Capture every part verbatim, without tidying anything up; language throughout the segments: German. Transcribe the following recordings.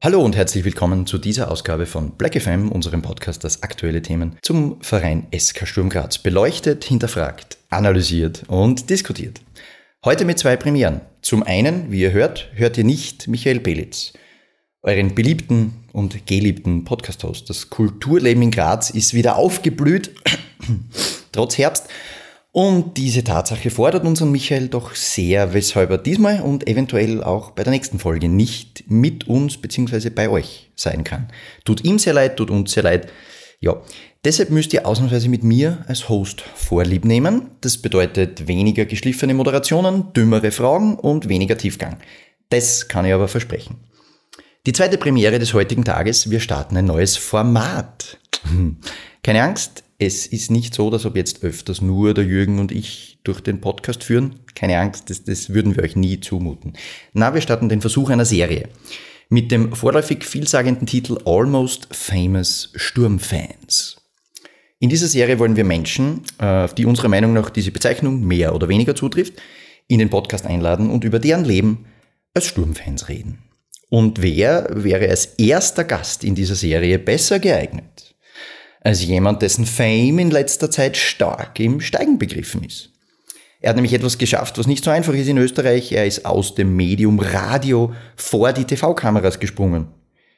Hallo und herzlich willkommen zu dieser Ausgabe von Black F M, unserem Podcast, das aktuelle Themen zum Verein S K Sturm Graz beleuchtet, hinterfragt, analysiert und diskutiert. Heute mit zwei Premieren. Zum einen, wie ihr hört, hört ihr nicht Michael Belitz, euren beliebten und geliebten Podcast-Host. Das Kulturleben in Graz ist wieder aufgeblüht, trotz Herbst. Und diese Tatsache fordert unseren Michael doch sehr, weshalb er diesmal und eventuell auch bei der nächsten Folge nicht mit uns bzw. bei euch sein kann. Tut ihm sehr leid, tut uns sehr leid. Ja, deshalb müsst ihr ausnahmsweise mit mir als Host Vorlieb nehmen. Das bedeutet weniger geschliffene Moderationen, dümmere Fragen und weniger Tiefgang. Das kann ich aber versprechen. Die zweite Premiere des heutigen Tages, wir starten ein neues Format. Keine Angst, es ist nicht so, dass ob jetzt öfters nur der Jürgen und ich durch den Podcast führen. Keine Angst, das, das würden wir euch nie zumuten. Na, wir starten den Versuch einer Serie mit dem vorläufig vielsagenden Titel Almost Famous Sturmfans. In dieser Serie wollen wir Menschen, auf die unserer Meinung nach diese Bezeichnung mehr oder weniger zutrifft, in den Podcast einladen und über deren Leben als Sturmfans reden. Und wer wäre als erster Gast in dieser Serie besser geeignet als jemand, dessen Fame in letzter Zeit stark im Steigen begriffen ist? Er hat nämlich etwas geschafft, was nicht so einfach ist in Österreich. Er ist aus dem Medium Radio vor die T V-Kameras gesprungen.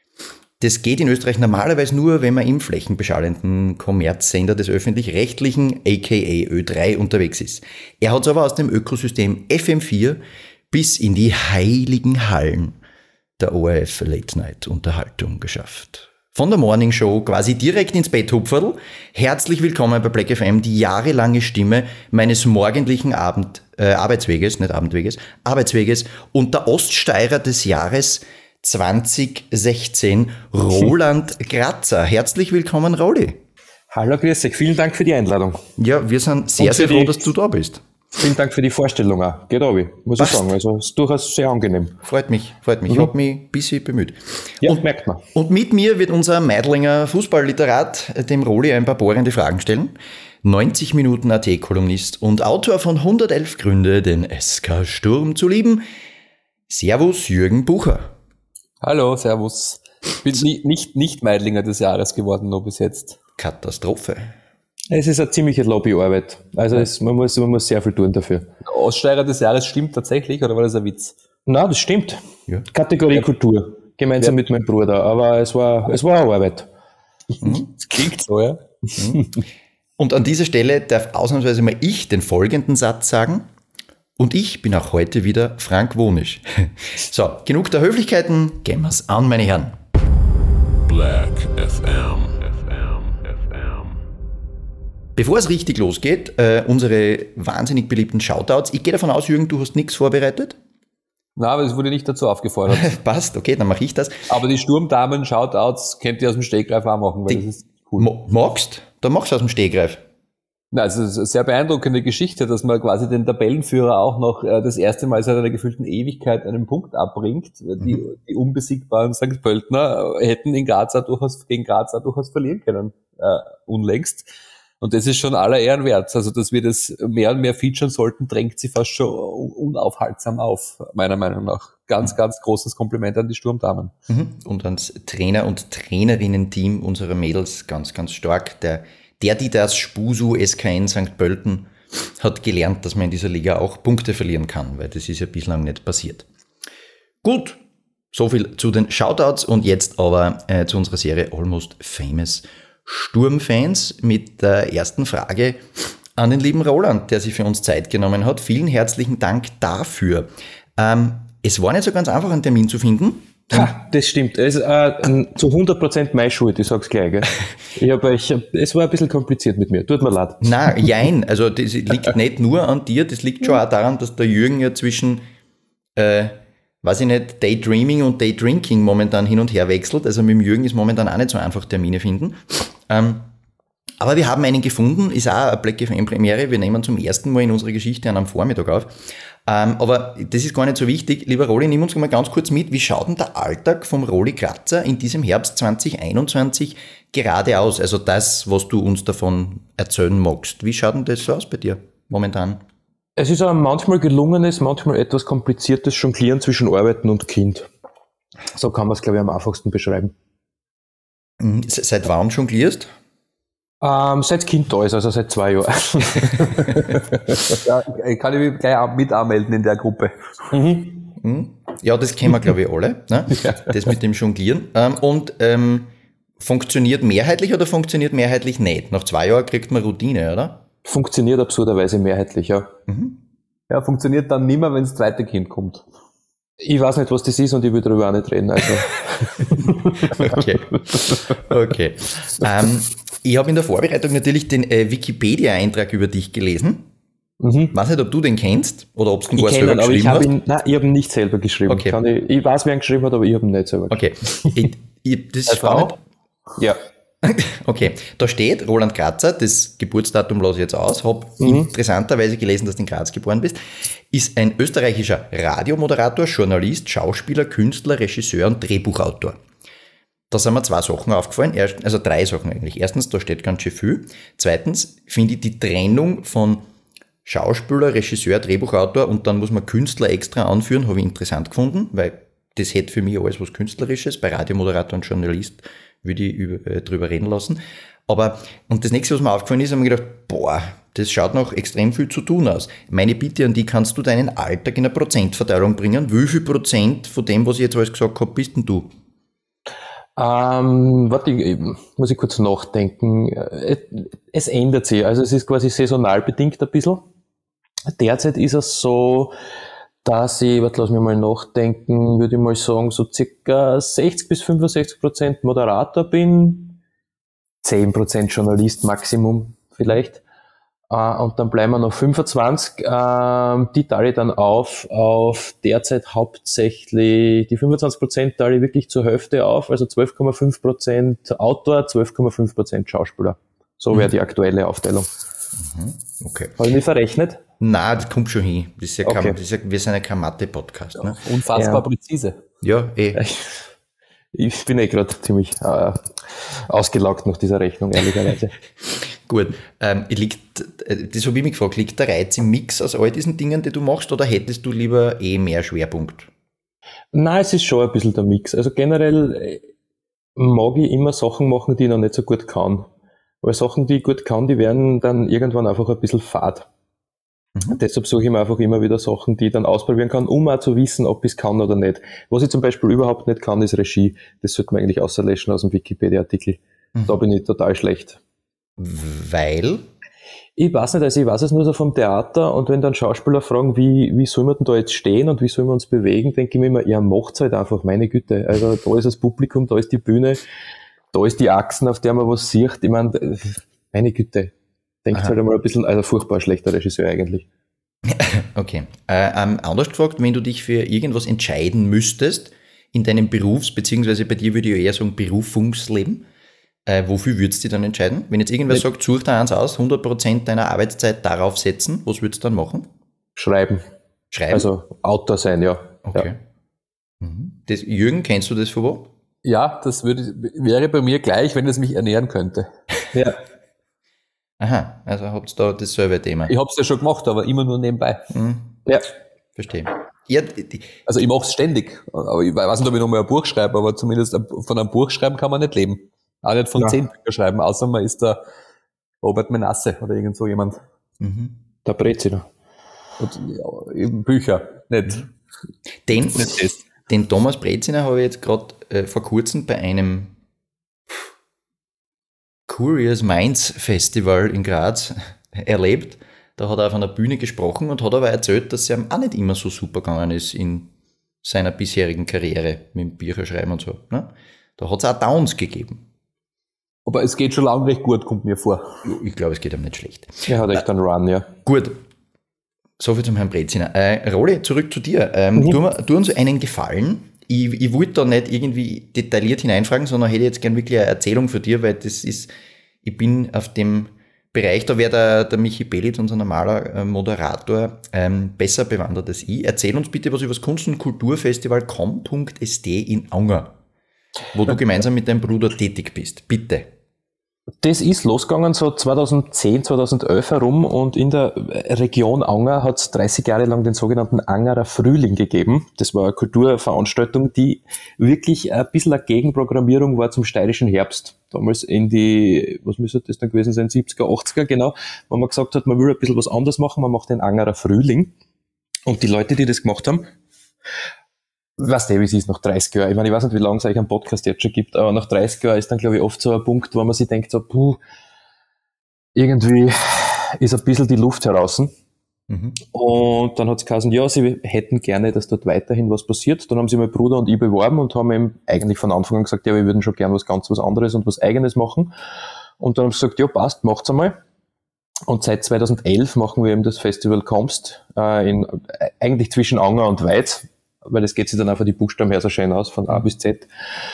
Das geht in Österreich normalerweise nur, wenn man im flächenbeschallenden Kommerzsender des Öffentlich-Rechtlichen, aka Ö drei, unterwegs ist. Er hat es aber aus dem Ökosystem F M vier bis in die heiligen Hallen der O R F Late-Night-Unterhaltung geschafft. Von der Morning Show quasi direkt ins Betthupferl. Herzlich willkommen bei Black F M, die jahrelange Stimme meines morgendlichen Abend, äh, Arbeitsweges, nicht Abendweges, Arbeitsweges und der Oststeirer des Jahres zwanzig sechzehn, Roland Grazer. Herzlich willkommen, Roli. Hallo, grüß dich. Vielen Dank für die Einladung. Ja, wir sind sehr, sehr froh, dass du da bist. Vielen Dank für die Vorstellung auch. Geht auch, muss Passt. ich sagen. Also, ist durchaus sehr angenehm. Freut mich, freut mich. Mhm. Ich habe mich ein bisschen bemüht. Ja, und, merkt man. Und mit mir wird unser Meidlinger Fußballliterat, dem Roli, ein paar bohrende Fragen stellen. neunzig Minuten A T-Kolumnist und Autor von hundertelf Gründe, den S K Sturm zu lieben. Servus, Jürgen Bucher. Hallo, servus. Ich bin nie, nicht, nicht Meidlinger des Jahres geworden, noch bis jetzt. Katastrophe. Es ist eine ziemliche Lobbyarbeit. Also es, man, muss, man muss sehr viel tun dafür. Oststeirer des Jahres stimmt tatsächlich, oder war das ein Witz? Nein, das stimmt. Ja. Kategorie ja. Kultur. Gemeinsam ja. mit meinem Bruder. Aber es war, es war eine Arbeit. Mhm. Das klingt so, ja. Mhm. Und an dieser Stelle darf ausnahmsweise mal ich den folgenden Satz sagen. Und ich bin auch heute wieder Frank Wonisch. So, genug der Höflichkeiten. Gehen wir's an, meine Herren. Black F M. Bevor es richtig losgeht, äh, unsere wahnsinnig beliebten Shoutouts. Ich gehe davon aus, Jürgen, du hast nichts vorbereitet? Nein, aber es wurde nicht dazu aufgefordert. Passt, okay, dann mache ich das. Aber die Sturmdamen Shoutouts könnt ihr aus dem Stegreif auch machen, weil die, das ist cool. Mo- magst? Dann machst du aus dem Stegreif. Na, also es ist eine sehr beeindruckende Geschichte, dass man quasi den Tabellenführer auch noch äh, das erste Mal seit einer gefühlten Ewigkeit einen Punkt abbringt. Die, mhm. die unbesiegbaren Sankt Pöltener hätten in Graz auch durchaus, gegen Graz auch durchaus verlieren können, äh, unlängst. Und das ist schon aller Ehren wert. Also, dass wir das mehr und mehr featuren sollten, drängt sie fast schon unaufhaltsam auf, meiner Meinung nach. Ganz, ganz großes Kompliment an die Sturmdamen. Und ans Trainer- und Trainerinnen-Team unserer Mädels ganz, ganz stark. Der, der die das Spusu S K N Sankt Pölten hat gelernt, dass man in dieser Liga auch Punkte verlieren kann, weil das ist ja bislang nicht passiert. Gut, soviel zu den Shoutouts und jetzt aber äh, zu unserer Serie Almost Famous Sturmfans mit der ersten Frage an den lieben Roland, der sich für uns Zeit genommen hat. Vielen herzlichen Dank dafür. Ähm, es war nicht so ganz einfach, einen Termin zu finden. Ha, das stimmt. Es ist äh, zu hundert Prozent meine Schuld, ich sag's gleich. Gell? Ich hab, ich hab, es war ein bisschen kompliziert mit mir. Tut mir leid. Nein, jein. Also das liegt nicht nur an dir, das liegt schon auch daran, dass der Jürgen ja zwischen äh, weiß ich nicht, Daydreaming und Daydrinking momentan hin und her wechselt. Also mit dem Jürgen ist momentan auch nicht so einfach Termine finden. Ähm, aber wir haben einen gefunden, ist auch eine Black F M-Premiere. Wir nehmen zum ersten Mal in unserer Geschichte einen am Vormittag auf. Ähm, aber das ist gar nicht so wichtig. Lieber Roli, nimm uns mal ganz kurz mit. Wie schaut denn der Alltag vom Roli Grazer in diesem Herbst zwanzig einundzwanzig gerade aus? Also das, was du uns davon erzählen magst. Wie schaut denn das so aus bei dir momentan? Es ist ein manchmal gelungenes, manchmal etwas kompliziertes Jonglieren zwischen Arbeiten und Kind. So kann man es, glaube ich, am einfachsten beschreiben. Mhm. Seit wann jonglierst? Ähm, seit Kind da ist, also seit zwei Jahren. Ja, ich kann ich mich gleich mit anmelden in der Gruppe. Mhm. Mhm. Ja, das kennen wir, glaube ich, alle. Ne? Ja. Das mit dem Jonglieren. Ähm, und ähm, funktioniert mehrheitlich oder funktioniert mehrheitlich nicht? Nach zwei Jahren kriegt man Routine, oder? Funktioniert absurderweise mehrheitlich, ja. Mhm. Ja, funktioniert dann nimmer, wenn das zweite Kind kommt. Ich weiß nicht, was das ist und ich will darüber auch nicht reden. Also. Okay. Okay. Ähm, ich habe in der Vorbereitung natürlich den äh, Wikipedia-Eintrag über dich gelesen. Mhm. Weiß nicht, ob du den kennst oder ob du den Ich gar kenne selber ihn, aber ich geschrieben habe hast. ihn, nein, ich habe ihn nicht selber geschrieben. Okay. Kann ich, ich weiß, wer ihn geschrieben hat, aber ich habe ihn nicht selber geschrieben. Okay. Ich, ich, das ist Eine Frau? spannend. Ja. Okay, da steht Roland Grazer, das Geburtsdatum lasse ich jetzt aus, habe Mhm. interessanterweise gelesen, dass du in Graz geboren bist, ist ein österreichischer Radiomoderator, Journalist, Schauspieler, Künstler, Regisseur und Drehbuchautor. Da sind mir zwei Sachen aufgefallen, Erst, also drei Sachen eigentlich. Erstens, da steht ganz schön viel. Zweitens, finde ich die Trennung von Schauspieler, Regisseur, Drehbuchautor und dann muss man Künstler extra anführen, habe ich interessant gefunden, weil das hätte für mich alles was Künstlerisches, bei Radiomoderator und Journalist würde ich über, äh, drüber reden lassen. Aber, und das nächste, was mir aufgefallen ist, habe ich gedacht, boah, das schaut noch extrem viel zu tun aus. Meine Bitte an die, kannst du deinen Alltag in eine Prozentverteilung bringen? Wie viel Prozent von dem, was ich jetzt alles gesagt habe, bist denn du? Ähm, warte, ich, muss ich kurz nachdenken. Es, es ändert sich, also es ist quasi saisonal bedingt ein bisschen. Derzeit ist es so, dass ich, warte, lass mich mal nachdenken, würde ich mal sagen, so circa sechzig bis fünfundsechzig Prozent Moderator bin, zehn Prozent Journalist Maximum vielleicht. Uh, und dann bleiben wir noch fünfundzwanzig. Uh, die teile ich dann auf, auf derzeit hauptsächlich, die fünfundzwanzig Prozent teile ich wirklich zur Hälfte auf, also zwölf Komma fünf Prozent Autor, zwölf Komma fünf Prozent Schauspieler. So Mhm. wäre die aktuelle Aufteilung. Okay. Habe ich mich verrechnet? Nein, das kommt schon hin. Das ist ja kein, Okay. das ist ja, wir sind ja kein Mathe-Podcast. Ne? Unfassbar Ja. präzise. Ja, eh. Ich bin eh gerade ziemlich äh, ausgelaugt nach dieser Rechnung, ehrlicherweise. Gut. Ähm, liegt, äh, das habe ich mich gefragt, liegt der Reiz im Mix aus all diesen Dingen, die du machst, oder hättest du lieber eh mehr Schwerpunkt? Nein, es ist schon ein bisschen der Mix. Also generell äh, mag ich immer Sachen machen, die ich noch nicht so gut kann. Weil Sachen, die ich gut kann, die werden dann irgendwann einfach ein bisschen fad. Mhm. Deshalb suche ich mir einfach immer wieder Sachen, die ich dann ausprobieren kann, um auch zu wissen, ob ich es kann oder nicht. Was ich zum Beispiel überhaupt nicht kann, ist Regie. Das sollte man eigentlich außerlöschen aus dem Wikipedia-Artikel. Mhm. Da bin ich total schlecht. Weil? Ich weiß nicht, also ich weiß es nur so vom Theater, und wenn dann Schauspieler fragen, wie, wie soll man denn da jetzt stehen und wie soll man uns bewegen, denke ich mir immer, ja, macht's halt einfach, meine Güte. Also da ist das Publikum, da ist die Bühne, da ist die Achsen, auf der man was sieht. Ich meine, meine Güte. Denkt Aha. halt einmal ein bisschen, also furchtbar schlechter Regisseur eigentlich. Okay. Äh, ähm, anders gefragt, wenn du dich für irgendwas entscheiden müsstest in deinem Berufs-, beziehungsweise bei dir würde ich eher sagen Berufungsleben, äh, wofür würdest du dich dann entscheiden? Wenn jetzt irgendwer Ja. sagt, such dir eins aus, hundert Prozent deiner Arbeitszeit darauf setzen, was würdest du dann machen? Schreiben. Schreiben? Also Autor sein, ja. okay. Mhm. Das, Jürgen, kennst du das von wo? Ja, das würde, wäre bei mir gleich, wenn es mich ernähren könnte. Ja. ja. Aha, also habt ihr da dasselbe Thema. Ich habe es ja schon gemacht, aber immer nur nebenbei. Mhm. Ja. Verstehe. Ja, die, Also ich mache es ständig. Aber ich weiß nicht, ob ich nochmal ein Buch schreibe, aber zumindest von einem Buch schreiben kann man nicht leben. Auch nicht von Ja. zehn Büchern schreiben, außer man ist der Robert Menasse oder irgend so jemand. mhm. Der Breziner. Und ja, eben Bücher, nicht, Den, nicht das. den Thomas Breziner habe ich jetzt gerade äh, vor kurzem bei einem Curious Minds Festival in Graz erlebt. Da hat er auf einer Bühne gesprochen und hat aber erzählt, dass es ihm auch nicht immer so super gegangen ist in seiner bisherigen Karriere mit dem Bücherschreiben und so. Ne? Da hat es auch Downs gegeben. Aber es geht schon lange recht gut, kommt mir vor. Ich glaube, es geht ihm nicht schlecht. Er hat echt einen Run, ja. Gut, soviel zum Herrn Breziner. Äh, Roli, zurück zu dir. Ähm, Mhm. tu, mir- tu uns einen Gefallen. Ich, ich wollte da nicht irgendwie detailliert hineinfragen, sondern hätte jetzt gern wirklich eine Erzählung für dir, weil das ist, ich bin auf dem Bereich, da wäre der, der Michi Belitz, unser normaler äh, Moderator, ähm, besser bewandert als ich. Erzähl uns bitte was über das Kunst- und Kulturfestival com punkt s d in Anger, wo du gemeinsam mit deinem Bruder tätig bist. Bitte. Das ist losgegangen so zweitausendzehn, zweitausendelf herum und in der Region Anger hat es dreißig Jahre lang den sogenannten Angerer Frühling gegeben. Das war eine Kulturveranstaltung, die wirklich ein bisschen eine Gegenprogrammierung war zum steirischen Herbst. Damals in die, was müsste das dann gewesen sein, siebziger, achtziger, genau, wo man gesagt hat, man will ein bisschen was anderes machen, man macht den Angerer Frühling. Und die Leute, die das gemacht haben, weißt du, wie es ist nach dreißig Jahren. Ich meine, ich weiß nicht, wie lange es eigentlich einen Podcast jetzt schon gibt, aber nach dreißig Jahren ist dann, glaube ich, oft so ein Punkt, wo man sich denkt, so, puh, irgendwie ist ein bisschen die Luft heraus. Mhm. Und dann hat es geheißen, ja, sie hätten gerne, dass dort weiterhin was passiert. Dann haben sie mein Bruder und ich beworben und haben eben eigentlich von Anfang an gesagt, ja, wir würden schon gerne was ganz was anderes und was Eigenes machen. Und dann haben sie gesagt, ja, passt, macht's einmal. Und seit zweitausendelf machen wir eben das Festival Kommst, äh, in, eigentlich zwischen Anger und Weiz, weil das geht sich dann einfach die Buchstaben her so schön aus, von A bis Z.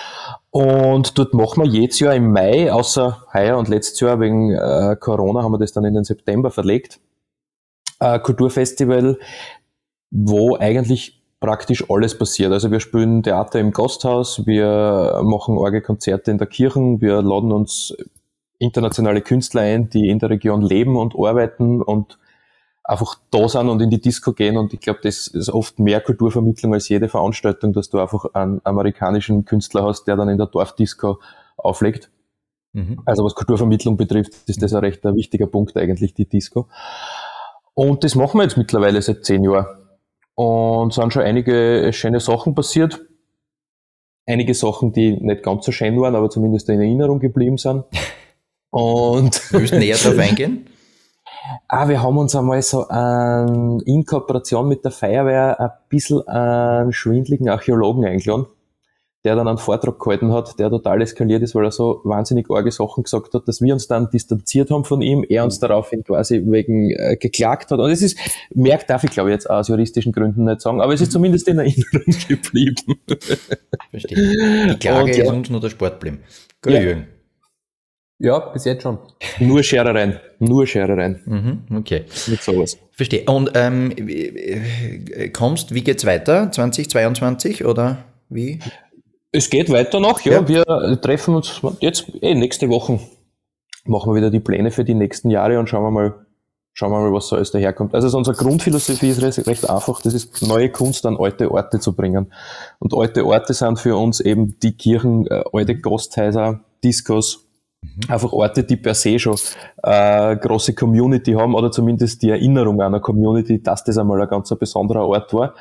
Und dort machen wir jedes Jahr im Mai, außer heuer und letztes Jahr wegen äh, Corona haben wir das dann in den September verlegt, äh, Kulturfestival, wo eigentlich praktisch alles passiert. Also wir spielen Theater im Gasthaus, wir machen Orgelkonzerte in der Kirche, wir laden uns internationale Künstler ein, die in der Region leben und arbeiten und einfach da sind und in die Disco gehen, und ich glaube, das ist oft mehr Kulturvermittlung als jede Veranstaltung, dass du einfach einen amerikanischen Künstler hast, der dann in der Dorfdisco auflegt. Mhm. Also was Kulturvermittlung betrifft, ist das ein recht ein wichtiger Punkt eigentlich, die Disco. Und das machen wir jetzt mittlerweile seit zehn Jahren. Und es sind schon einige schöne Sachen passiert. Einige Sachen, die nicht ganz so schön waren, aber zumindest in Erinnerung geblieben sind. Und willst du näher drauf eingehen? Ah, wir haben uns einmal so an, in Kooperation mit der Feuerwehr ein bisschen einen schwindligen Archäologen eingeladen, der dann einen Vortrag gehalten hat, der total eskaliert ist, weil er so wahnsinnig arge Sachen gesagt hat, dass wir uns dann distanziert haben von ihm, er uns daraufhin quasi wegen äh, geklagt hat. Und es ist, mehr darf ich glaube ich jetzt aus juristischen Gründen nicht sagen, aber es ist zumindest in Erinnerung geblieben. Verstehe. Die Klage und, ist ja, uns nur der Sport geblieben. Gut, ja. Jürgen. Ja, bis jetzt schon. Nur Scherereien, nur Scherereien. Mhm, okay. Mit sowas. Verstehe. Und ähm, kommst, wie geht's weiter? zwanzig zweiundzwanzig oder wie? Es geht weiter noch, ja. ja. Wir treffen uns jetzt eh nächste Woche. Machen wir wieder die Pläne für die nächsten Jahre und schauen wir mal, schauen wir mal, was so alles daherkommt. Also unsere Grundphilosophie ist recht einfach. Das ist, neue Kunst an alte Orte zu bringen. Und alte Orte sind für uns eben die Kirchen, äh, alte Gasthäuser, Discos, einfach Orte, die per se schon äh, große Community haben oder zumindest die Erinnerung an eine Community, dass das einmal ein ganz besonderer Ort war.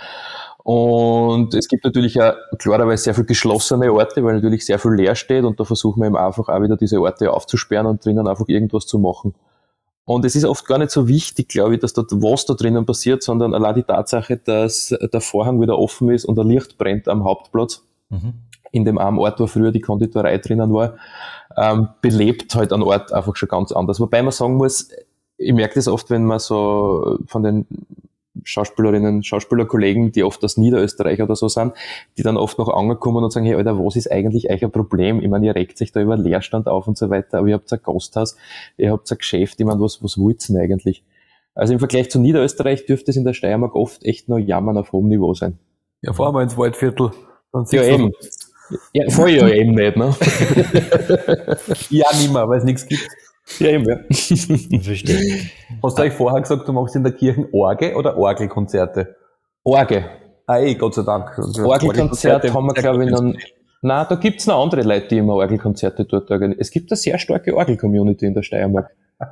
Und es gibt natürlich auch klarerweise sehr viel geschlossene Orte, weil natürlich sehr viel leer steht, und da versuchen wir eben einfach auch wieder diese Orte aufzusperren und drinnen einfach irgendwas zu machen. Und es ist oft gar nicht so wichtig, glaube ich, dass dort was da drinnen passiert, sondern allein die Tatsache, dass der Vorhang wieder offen ist und ein Licht brennt am Hauptplatz, mhm. in dem einen Ort, wo früher die Konditorei drinnen war, ähm, belebt halt einen Ort einfach schon ganz anders. Wobei man sagen muss, ich merke das oft, wenn man so von den Schauspielerinnen, Schauspielerkollegen, die oft aus Niederösterreich oder so sind, die dann oft noch angekommen und sagen, hey Alter, was ist eigentlich euch ein Problem? Ich meine, ihr regt sich da über Leerstand auf und so weiter, aber ihr habt ein Gasthaus, ihr habt ein Geschäft, ich meine, was, was wollt's denn eigentlich? Also im Vergleich zu Niederösterreich dürfte es in der Steiermark oft echt nur Jammern auf hohem Niveau sein. Ja, fahren wir ins Waldviertel. Dann ja, eben. Ja, fahr ich ja eben nicht, ne? Ja, nimmer, weil es nichts gibt. Ja, eben, ja. Verstehe. Hast du euch vorher gesagt, du machst in der Kirche Orgel oder Orgelkonzerte? Orgel. Ah, eh, Gott sei Dank. Orgelkonzerte haben wir, glaube ich, noch. Nein, da gibt's noch andere Leute, die immer Orgelkonzerte dort organisieren. Es gibt eine sehr starke Orgel-Community in der Steiermark.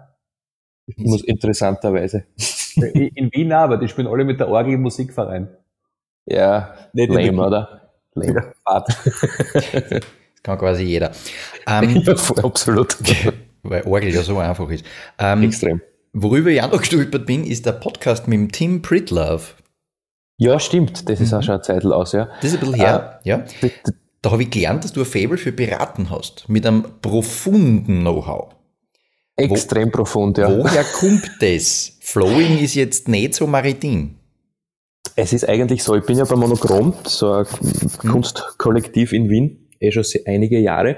Muss interessanterweise. In Wien auch, aber die spielen alle mit der Orgel im Musikverein. Ja, nicht lame, oder? Lame. Ja, das kann quasi jeder. Ähm, ja, absolut. Weil Orgel ja so einfach ist. Ähm, Extrem. Worüber ich auch noch gestolpert bin, ist der Podcast mit dem Tim Pritlove. Ja, stimmt. Das ist mhm. auch schon eine Zeit aus, ja. Das ist ein bisschen her, äh, ja. Da habe ich gelernt, dass du ein Faible für Piraten hast. Mit einem profunden Know-how. Extrem Wo, profund, ja. Woher kommt das? Flowing ist jetzt nicht so maritim. Es ist eigentlich so, ich bin ja bei Monochrom, so ein hm. Kunstkollektiv in Wien, eh schon einige Jahre.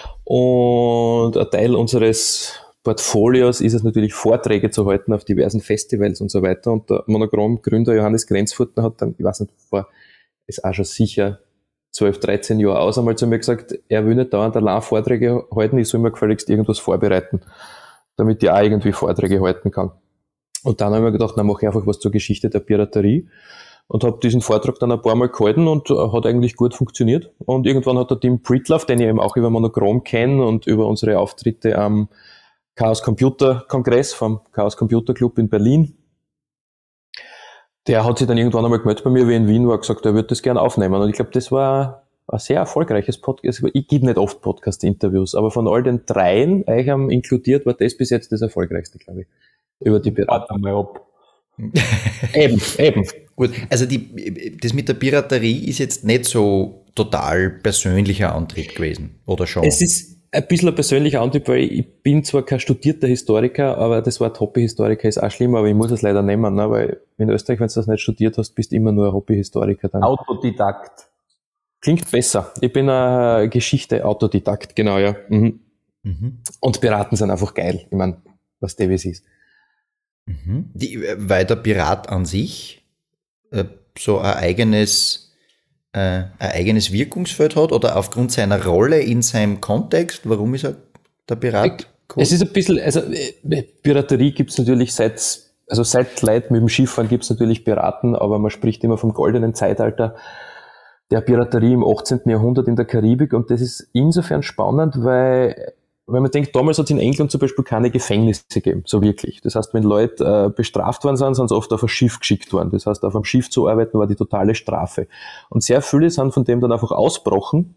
Und ein Teil unseres Portfolios ist es natürlich, Vorträge zu halten auf diversen Festivals und so weiter. Und der Monochrom-Gründer Johannes Grenzfurtner hat dann, ich weiß nicht, vor, ist auch schon sicher zwölf, dreizehn Jahren aus, einmal zu mir gesagt, er will nicht dauernd allein Vorträge halten, ich soll mir gefälligst irgendwas vorbereiten, damit ich auch irgendwie Vorträge halten kann. Und dann habe ich mir gedacht, dann mache ich einfach was zur Geschichte der Piraterie und habe diesen Vortrag dann ein paar Mal gehalten und hat eigentlich gut funktioniert. Und irgendwann hat der Tim Pritlove, den ich eben auch über Monochrom kenne und über unsere Auftritte am Chaos Computer Kongress vom Chaos Computer Club in Berlin, der hat sich dann irgendwann einmal gemeldet bei mir, wie in Wien war, gesagt, er würde das gerne aufnehmen. Und ich glaube, das war ein sehr erfolgreiches Podcast. Ich gebe nicht oft Podcast-Interviews, aber von all den dreien, euch haben inkludiert, war das bis jetzt das erfolgreichste, glaube ich, über die Piraten. Mal ab. Eben, eben. Gut, also die, das mit der Piraterie ist jetzt nicht so total persönlicher Antrieb gewesen, oder schon? Es ist ein bisschen ein persönlicher Antrieb, weil ich bin zwar kein studierter Historiker, aber das Wort Hobbyhistoriker ist auch schlimm, aber ich muss es leider nehmen, ne? Weil in Österreich, wenn du das nicht studiert hast, bist du immer nur ein Hobbyhistoriker. Dann. Autodidakt. Klingt besser. Ich bin ein Geschichte-Autodidakt, genau, ja. Mhm. Mhm. Und Piraten sind einfach geil. Ich meine, was Davis ist. Mhm. Die, weil der Pirat an sich äh, so ein eigenes Äh, ein eigenes Wirkungsfeld hat oder aufgrund seiner Rolle in seinem Kontext? Warum ist er der Pirat? Cool. Es ist ein bisschen, also äh, Piraterie gibt es natürlich seit, also seit Leid mit dem Schifffahren gibt es natürlich Piraten, aber man spricht immer vom goldenen Zeitalter der Piraterie im achtzehnten Jahrhundert in der Karibik und das ist insofern spannend, weil wenn man denkt, damals hat es in England zum Beispiel keine Gefängnisse gegeben, so wirklich. Das heißt, wenn Leute äh, bestraft worden sind, sind sie oft auf ein Schiff geschickt worden. Das heißt, auf einem Schiff zu arbeiten war die totale Strafe. Und sehr viele sind von dem dann einfach ausgebrochen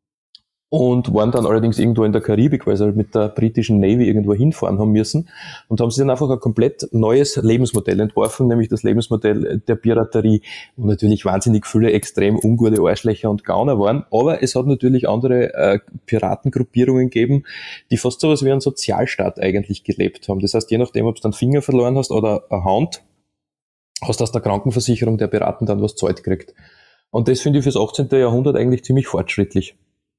und waren dann allerdings irgendwo in der Karibik, weil sie halt mit der britischen Navy irgendwo hinfahren haben müssen und haben sich dann einfach ein komplett neues Lebensmodell entworfen, nämlich das Lebensmodell der Piraterie, wo natürlich wahnsinnig viele extrem ungute Arschlöcher und Gauner waren, aber es hat natürlich andere äh, Piratengruppierungen gegeben, die fast so was wie ein Sozialstaat eigentlich gelebt haben. Das heißt, je nachdem, ob du einen Finger verloren hast oder eine Hand, hast du aus der Krankenversicherung der Piraten dann was zahlt gekriegt. Und das finde ich fürs achtzehnten Jahrhundert eigentlich ziemlich fortschrittlich.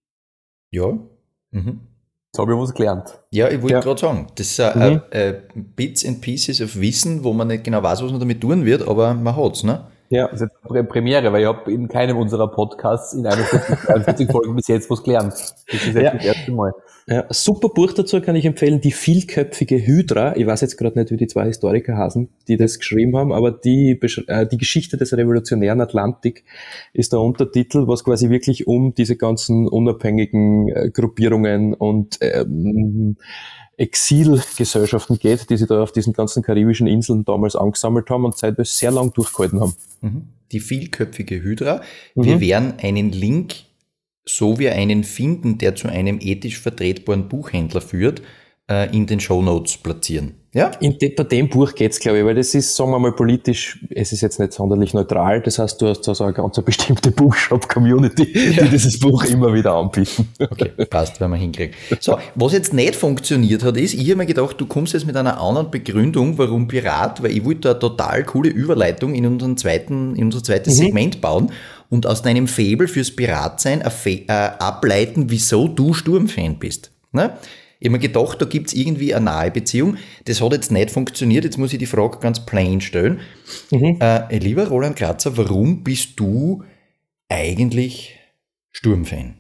Ja. Mhm. Jetzt habe ich was gelernt. Ja, ich wollte Ja. gerade sagen, das sind mhm. äh, äh, Bits and Pieces of Wissen, wo man nicht genau weiß, was man damit tun wird, aber man hat's, ne? Ja. Das ist jetzt eine Premiere, weil ich habe in keinem unserer Podcasts in einundvierzig, dreiundvierzig Folgen bis jetzt was gelernt. Das ist jetzt Ja. das erste Mal. Ja, super Buch dazu kann ich empfehlen, die vielköpfige Hydra. Ich weiß jetzt gerade nicht, wie die zwei Historiker heißen, die das geschrieben haben, aber die, äh, die Geschichte des revolutionären Atlantik ist der Untertitel, was quasi wirklich um diese ganzen unabhängigen äh, Gruppierungen und ähm, Exilgesellschaften geht, die sie da auf diesen ganzen karibischen Inseln damals angesammelt haben und seitdem sehr lang durchgehalten haben. Die vielköpfige Hydra. Wir mhm. werden einen Link, so wir einen finden, der zu einem ethisch vertretbaren Buchhändler führt, in den Shownotes platzieren. Ja? In de, bei dem Buch geht's, glaube ich, weil das ist, sagen wir mal, politisch, es ist jetzt nicht sonderlich neutral, das heißt, du hast da so eine ganz bestimmte Buchshop-Community, ja. die dieses Buch immer wieder anbieten. Okay, passt, wenn man hinkriegt. So, was jetzt nicht funktioniert hat, ist, ich habe mir gedacht, du kommst jetzt mit einer anderen Begründung, warum Pirat, weil ich wollte da eine total coole Überleitung in unseren zweiten, in unser zweites mhm. Segment bauen und aus deinem Faible fürs Piratsein äh, ableiten, wieso du Sturmfan bist. Ne? Ich habe mir gedacht, da gibt es irgendwie eine nahe Beziehung. Das hat jetzt nicht funktioniert. Jetzt muss ich die Frage ganz plain stellen. Mhm. Äh, lieber Roland Kratzer, warum bist du eigentlich Sturmfan?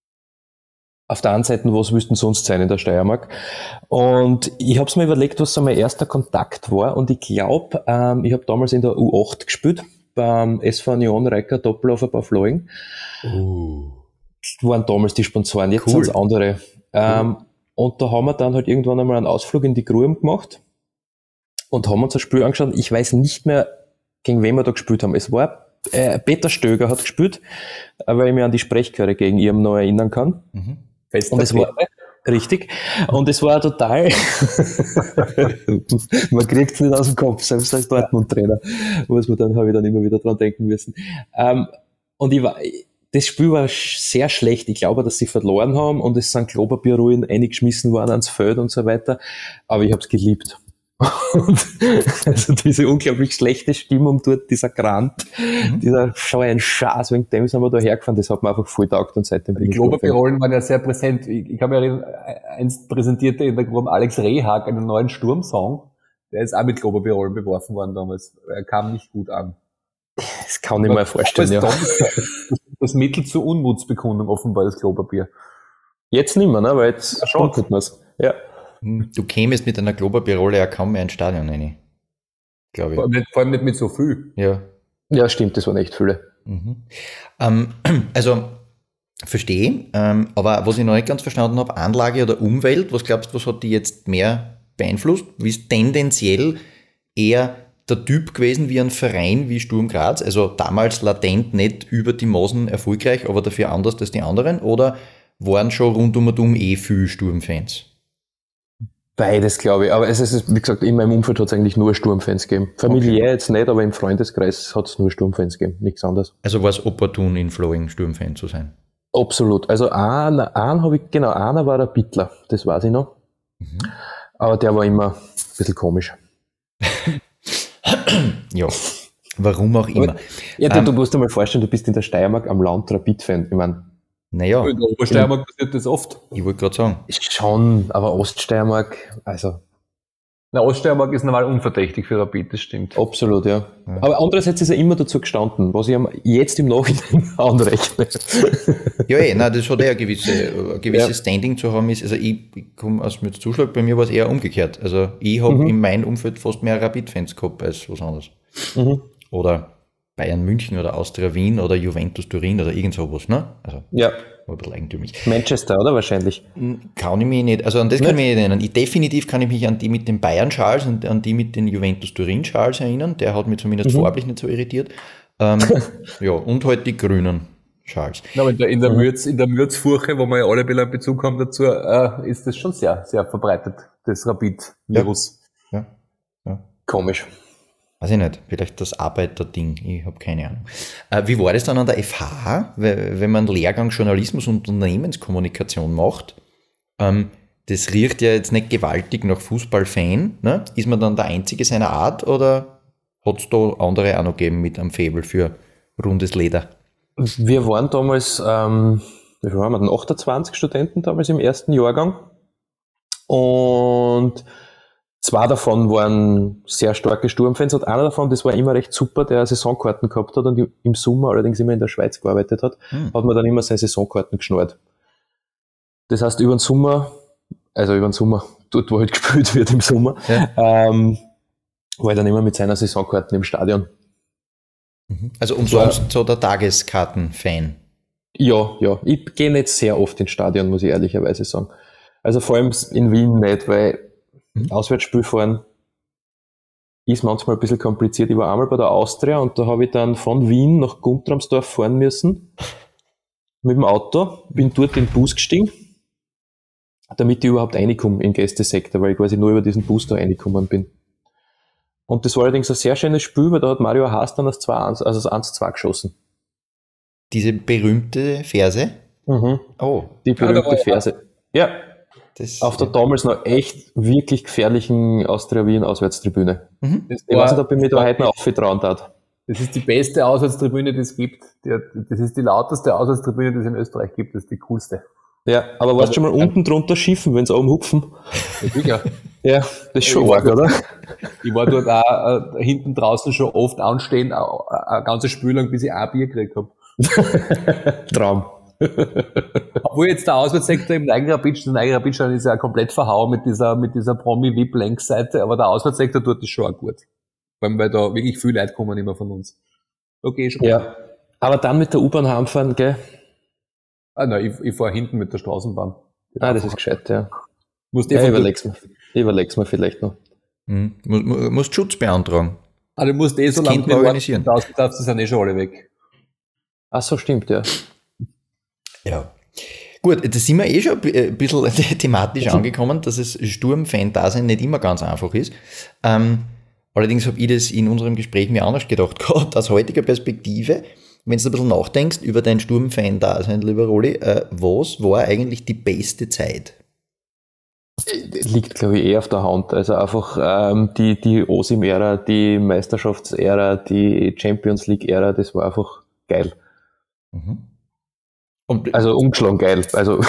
Auf der einen Seite, was wüssten sonst sein in der Steiermark? Und ich habe es mir überlegt, was so mein erster Kontakt war. Und ich glaube, ähm, ich habe damals in der U acht gespielt, beim S V Union Reiker Doppelhofer bei Flowing. Uh. Waren damals die Sponsoren, jetzt cool. sind es andere. Cool. Ähm, Und da haben wir dann halt irgendwann einmal einen Ausflug in die Grube gemacht und haben uns das Spiel angeschaut. Ich weiß nicht mehr, gegen wen wir da gespielt haben. Es war, äh, Peter Stöger hat gespielt, weil ich mich an die Sprechchöre gegen ihn noch erinnern kann. Mhm. Und es war, richtig. Und es war total, man kriegt es nicht aus dem Kopf, selbst als Dortmund-Trainer, muss man dann, habe ich dann immer wieder dran denken müssen. Ähm, und ich war, das Spiel war sehr schlecht. Ich glaube, dass sie verloren haben und es sind Klopapierruinen eingeschmissen worden ans Feld und so weiter. Aber ich habe es geliebt. Und also diese unglaublich schlechte Stimmung dort, dieser Grant, mhm. dieser schau ein Schaß, wegen dem sind wir da hergefahren, das hat mir einfach voll taugt und seitdem bin die ich Klopapierrollen waren ja sehr präsent. Ich, ich kann mich erinnern, einst präsentierte in der Gruppe Alex Rehag einen neuen Sturmsong, der ist auch mit Klopapierrollen beworfen worden damals. Er kam nicht gut an. Das kann ich mir vorstellen, ja. das Mittel zur Unmutsbekundung offenbar, das Klopapier. Jetzt nicht mehr, ne? Weil jetzt Ja, schon. tut man's. Ja. Du kämest mit einer Klopapierrolle ja kaum mehr ins Stadion rein. Glaube Vor allem, ich. nicht, vor allem nicht mit so viel. Ja. Ja, stimmt, das waren echt viele. Mhm. Ähm, also, verstehe, ähm, aber was ich noch nicht ganz verstanden habe, Anlage oder Umwelt, was glaubst du, was hat die jetzt mehr beeinflusst? Wie ist tendenziell eher der Typ gewesen wie ein Verein wie Sturm Graz, also damals latent nicht über die Maßen erfolgreich, aber dafür anders als die anderen, oder waren schon rund um und um eh viele Sturmfans? Beides, glaube ich. Aber es ist, wie gesagt, in meinem Umfeld hat es eigentlich nur Sturmfans gegeben. Familiär Okay. jetzt nicht, aber im Freundeskreis hat es nur Sturmfans gegeben, nichts anderes. Also war es opportun, in Flowing Sturmfan zu sein? Absolut. Also einer, einen habe ich, genau, einer war der Bittler, das weiß ich noch. Mhm. Aber der war immer ein bisschen komisch. Ja, warum auch immer. Ja, du, Ähm, du musst dir mal vorstellen, du bist in der Steiermark am Land Rapid-Fan. Ich meine, Naja, In der Obersteiermark passiert das oft. ich wollte gerade sagen. schon, aber Oststeiermark, also Na, Oststeiermark ist normal unverdächtig für Rapid, das stimmt. absolut, ja. Ja. Aber andererseits ist er immer dazu gestanden, was ich ihm jetzt im Nachhinein anrechne. Ja, eh, nein, das hat eher ein gewisse, ein gewisses Ja. Standing zu haben. Ist, also ich, ich komme aus mit Zuschlag, bei mir war es eher umgekehrt. Also ich habe Mhm. in meinem Umfeld fast mehr Rapid-Fans gehabt als was anderes. Mhm. Oder Bayern München oder Austria Wien oder Juventus Turin oder irgend sowas, ne? Also Ja, war ein bisschen eigentümlich. Manchester, oder wahrscheinlich? Kann ich mich nicht, also an das kann ich mich nicht erinnern. Ich, definitiv kann ich mich an die mit den Bayern-Schals und an die mit den Juventus Turin-Schals erinnern. Der hat mich zumindest Mhm. farblich nicht so irritiert. Ähm, ja, und halt die grünen Schals. Na, aber in der, in der Mhm. Mürz, in der Mürzfurche, wo wir ja alle ein bisschen einen Bezug haben dazu, äh, ist das schon sehr, sehr verbreitet, das Rapid-Virus. Ja, ja. Komisch. Weiß ich nicht, vielleicht das Arbeiterding, ich habe keine Ahnung. Äh, wie war das dann an der F H, we- wenn man Lehrgang Journalismus und Unternehmenskommunikation macht? Ähm, das riecht ja jetzt nicht gewaltig nach Fußballfan. Ne? Ist man dann der Einzige seiner Art oder hat es da andere auch noch gegeben mit einem Faible für rundes Leder? Wir waren damals, ähm, wie viel waren wir denn? achtundzwanzig Studenten damals im ersten Jahrgang. Und zwei davon waren sehr starke Sturmfans und einer davon, das war immer recht super, der Saisonkarten gehabt hat und im Sommer allerdings immer in der Schweiz gearbeitet hat, Hm. hat man dann immer seine Saisonkarten geschnurrt. Das heißt, über den Sommer, also über den Sommer, dort wo halt gespielt wird im Sommer, Ja. ähm, war er dann immer mit seiner Saisonkarten im Stadion. Also umsonst so der Tageskarten-Fan. Ja, ja. Ich gehe nicht sehr oft ins Stadion, muss ich ehrlicherweise sagen. Also vor allem in Wien nicht, weil Mhm. Auswärtsspiel fahren ist manchmal ein bisschen kompliziert. Ich war einmal bei der Austria und da habe ich dann von Wien nach Guntramsdorf fahren müssen mit dem Auto, bin dort in den Bus gestiegen, damit ich überhaupt reinkomme in den Gästesektor, weil ich quasi nur über diesen Bus da reingekommen bin. Und das war allerdings ein sehr schönes Spiel, weil da hat Mario Haas dann das zwei eins, also das eins zu zwei geschossen. Diese berühmte Verse. Mhm. Oh, Die da war berühmte ja- Verse. Ja, das auf der damals noch echt wirklich gefährlichen Austria Wien Auswärtstribüne. Mhm. Das, Ich war- weiß nicht, ob ich mich das da war- heute noch aufgetrauen hat. das ist die beste Auswärtstribüne, die es gibt. Die, das ist die lauteste Auswärtstribüne, die es in Österreich gibt. Das ist die coolste. Ja, aber warst du schon mal unten drunter schiffen, wenn sie oben hupfen? Ja, sicher. Ja, das ist schon Ich war arg, oder? Ich war dort auch äh, hinten draußen schon oft anstehen, auch, äh, ein ganzes Spiel lang, bis ich ein Bier gekriegt habe. Traum. Obwohl jetzt der Auswärtssektor im Neigenrapitsch, der Neigenrapitsch ist ja komplett verhauen mit dieser, mit dieser Promi-V I P-Längsseite, aber der Auswärtssektor tut das schon auch gut. Vor allem, weil da wirklich viele Leute kommen immer von uns. Okay, schon. Ja. Aber dann mit der U-Bahn heimfahren, gell? Ah, nein, ich, ich fahre hinten mit der Straßenbahn. Ah, das ist gescheit, ja. Musst eh Ja, von überleg's mir. Überleg's mir vielleicht noch. Mhm. Muss, mu- muss Schutz beantragen. Ah, du musst eh so Das lange könnte man organisieren. Du darfst, die sind eh schon alle weg. Ach so, stimmt, ja. Ja. Gut, da sind wir eh schon ein bisschen thematisch angekommen, dass es Sturmfan-Dasein nicht immer ganz einfach ist. Ähm, allerdings habe ich das in unserem Gespräch mir anders gedacht gehabt, aus heutiger Perspektive. Wenn du ein bisschen nachdenkst über dein Sturmfan-Dasein, lieber Rolli, äh, was war eigentlich die beste Zeit? Liegt, glaube ich, eh auf der Hand. Also einfach ähm, die, die Osim-Ära, die Meisterschaftsära, die Champions League-Ära, das war einfach geil. Mhm. Und, Also umgeschlagen geil. Also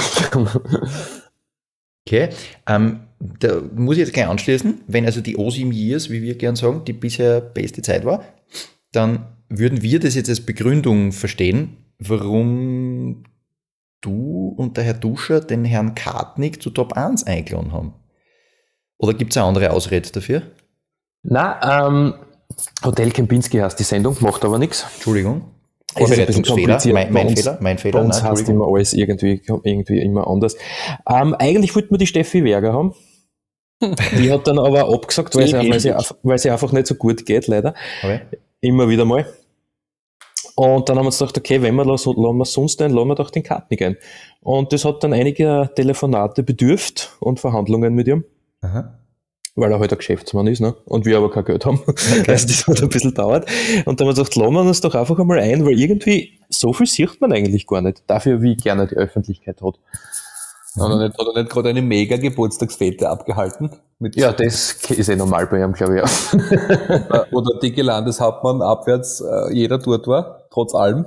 okay, ähm, da muss ich jetzt gleich anschließen, wenn also die Osim Years, wie wir gern sagen, die bisher beste Zeit war, dann würden wir das jetzt als Begründung verstehen, warum du und der Herr Duscher den Herrn Kartnick zu Top eins eingeladen haben. Oder gibt es eine andere Ausrede dafür? Na, ähm, Hotel Kempinski heißt die Sendung, macht aber nichts. Entschuldigung. Es ist ein bisschen kompliziert. Mein, mein Bei uns- Fehler, mein Fehler. Bei uns Nein, heißt immer alles irgendwie, irgendwie immer anders. Ähm, eigentlich wollten wir die Steffi Werger haben. Die hat dann aber abgesagt, weil, sie, weil, sie, einfach- weil sie einfach nicht so gut geht, leider. Okay. Immer wieder mal. Und dann haben wir uns gedacht, okay, wenn wir das lassen wir sonst ein, lassen wir doch den Kartnick ein. Und das hat dann einige Telefonate bedürft und Verhandlungen mit ihm, Aha. weil er halt ein Geschäftsmann ist, ne? Und wir aber kein Geld haben. Also das hat ein bisschen dauert. Und dann haben wir gesagt, lassen wir uns doch einfach einmal ein, weil irgendwie so viel sieht man eigentlich gar nicht. Dafür, wie gerne die Öffentlichkeit hat. Hat er nicht, hat er nicht gerade eine mega Geburtstagsfete abgehalten? Mit Ja, das ist eh normal bei ihm, glaube ich, ja. Wo der dicke Landeshauptmann abwärts äh, jeder dort war, trotz allem.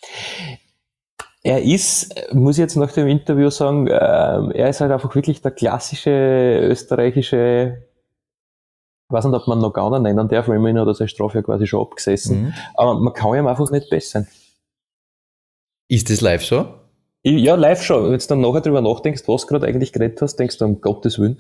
Er ist, muss ich jetzt nach dem Interview sagen, ähm, er ist halt einfach wirklich der klassische österreichische, ich weiß nicht, ob man noch Gauner nennen darf, weil man ihn hat er seine Strafe ja quasi schon abgesessen. Mhm. Aber man kann ihm einfach nicht bessern. Ist das live so? Ich, ja, live schon. Wenn du dann nachher drüber nachdenkst, was du gerade eigentlich geredet hast, denkst du, um Gottes Willen.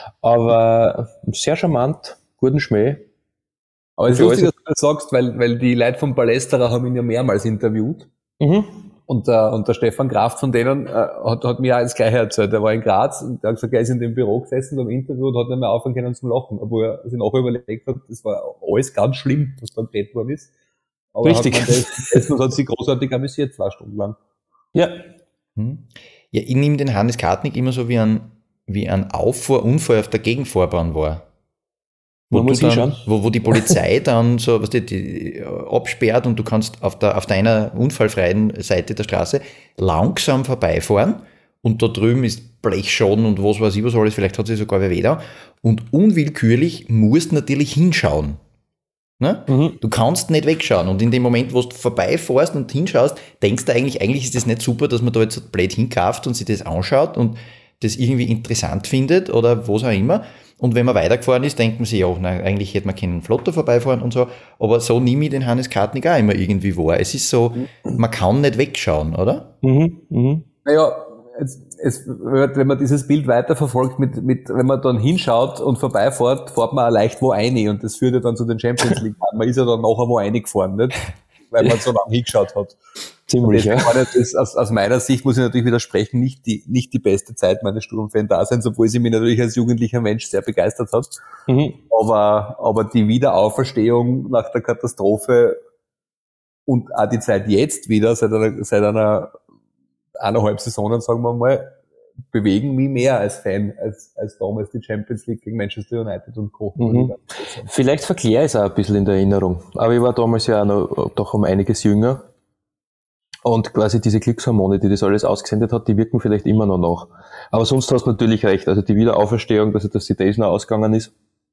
Aber sehr charmant, guten Schmäh. Aber es ist Für lustig, alles- dass du das sagst, weil, weil die Leute vom Palästerer haben ihn ja mehrmals interviewt. Mhm. Und der, und der Stefan Kraft von denen äh, hat, hat mir auch das Gleiche erzählt. Er war in Graz und er hat gesagt, er ist in dem Büro gesessen beim Interview und hat nicht mehr aufhören können zum Lachen. Obwohl er sich nachher überlegt hat, das war alles ganz schlimm, was da geredet worden ist. Aber Richtig. Hat man das gesessen und hat sich großartig amüsiert, zwei Stunden lang. Ja. Hm. Ja, ich nehme den Hannes Kartnick immer so wie ein, wie ein Auffahrunfall auf der Gegenfahrbahn war. Wo, Man du muss dann, hinschauen. wo, wo die Polizei dann so, was die, die absperrt und du kannst auf, der, auf deiner unfallfreien Seite der Straße langsam vorbeifahren und da drüben ist Blechschaden und was weiß ich was alles, vielleicht hat sich sogar wer weh da. Und unwillkürlich musst natürlich hinschauen. Ne? Mhm. Du kannst nicht wegschauen und in dem Moment, wo du vorbeifährst und hinschaust, denkst du eigentlich, eigentlich ist das nicht super, dass man da jetzt so blöd hinkauft und sich das anschaut und das irgendwie interessant findet oder was auch immer. Und wenn man weitergefahren ist, denkt man sich, ja, na, eigentlich hätte man keinen Flotter vorbeifahren und so. Aber so nehme ich den Hannes Kartnick auch immer irgendwie wahr. Es ist so, man kann nicht wegschauen, oder? Mhm. Mhm. Naja, es, es, wenn man dieses Bild weiterverfolgt, mit, mit, wenn man dann hinschaut und vorbeifährt, fährt man auch leicht wo rein und das führt ja dann zu den Champions League. Man ist ja dann nachher wo reingefahren, nicht? Weil man so lange hingeschaut hat. Ziemlich, ja. Das ist, aus, aus meiner Sicht muss ich natürlich widersprechen, nicht die, nicht die beste Zeit meines Sturmfan-Daseins, obwohl sie mich natürlich als jugendlicher Mensch sehr begeistert hat. Mhm. Aber, aber die Wiederauferstehung nach der Katastrophe und auch die Zeit jetzt wieder, seit einer, seit einer eineinhalb Saisonen, sagen wir mal, bewegen mich mehr als Fan, als, als damals die Champions League gegen Manchester United und Co. Mhm. Vielleicht verkläre ich es auch ein bisschen in der Erinnerung. Aber ich war damals ja auch noch doch um einiges jünger. Und quasi diese Glückshormone, die das alles ausgesendet hat, die wirken vielleicht immer noch nach. Aber sonst hast du natürlich recht. Also die Wiederauferstehung, dass, dass die Days noch ausgegangen ist.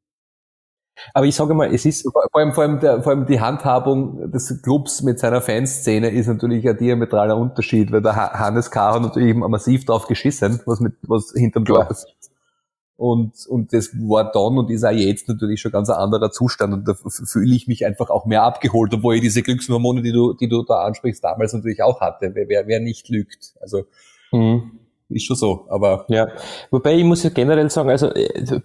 Aber ich sage mal, es ist... Vor allem, vor allem, der, vor allem die Handhabung des Clubs mit seiner Fanszene ist natürlich ein diametraler Unterschied, weil der Hannes K. hat natürlich massiv drauf geschissen, was mit, was hinterm Tor passiert. Und, und das war dann und ist auch jetzt natürlich schon ganz ein anderer Zustand und da fühle ich mich einfach auch mehr abgeholt, obwohl ich diese Glückshormone, die du, die du da ansprichst, damals natürlich auch hatte. Wer, wer, wer nicht lügt. Also, Mhm. ist schon so, aber. Ja, wobei ich muss ja generell sagen, also äh,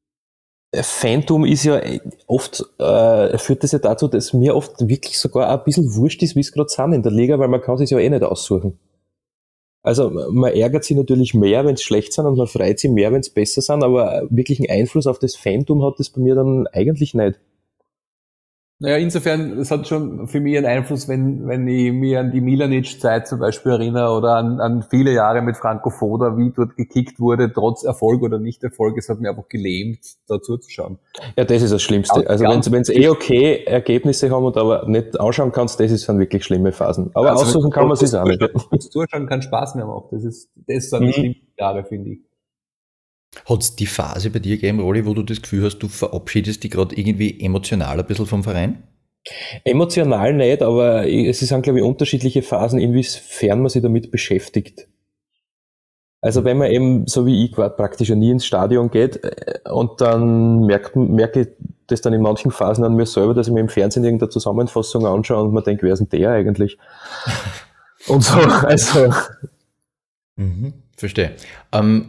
Phantom ist ja oft, äh, führt das ja dazu, dass mir oft wirklich sogar ein bisschen wurscht ist, wie es gerade sind in der Liga, weil man kann es ja eh nicht aussuchen. Also man ärgert sich natürlich mehr, wenn es schlecht sind und man freut sich mehr, wenn es besser sind, aber wirklich einen Einfluss auf das Phantom hat das bei mir dann eigentlich nicht. Naja, insofern, es hat schon für mich einen Einfluss, wenn, wenn ich mich an die Milanic-Zeit zum Beispiel erinnere oder an, an viele Jahre mit Franco Foda, wie dort gekickt wurde, trotz Erfolg oder Nicht-Erfolg. Es hat mir einfach gelähmt, da zuzuschauen. Ja, das ist das Schlimmste. Ja, Also ja. wenn es eh okay Ergebnisse haben und aber nicht anschauen kannst, das ist dann wirklich schlimme Phasen. Aber Also, aussuchen kann man sich auch nicht. Das Zuschauen keinen Spaß mehr macht. Das ist, das sind Mhm. die schlimmsten Jahre, finde ich. Hat es die Phase bei dir gegeben, Rolli, wo du das Gefühl hast, du verabschiedest dich gerade irgendwie emotional ein bisschen vom Verein? Emotional nicht, aber es sind, glaube ich, unterschiedliche Phasen, inwiefern man sich damit beschäftigt. Also wenn man eben, so wie ich, praktisch nie ins Stadion geht äh, und dann merkt, merke ich das dann in manchen Phasen an mir selber, dass ich mir im Fernsehen irgendeine Zusammenfassung anschaue und man denkt, wer ist denn der eigentlich? Und so, also. Mhm, verstehe. Ähm,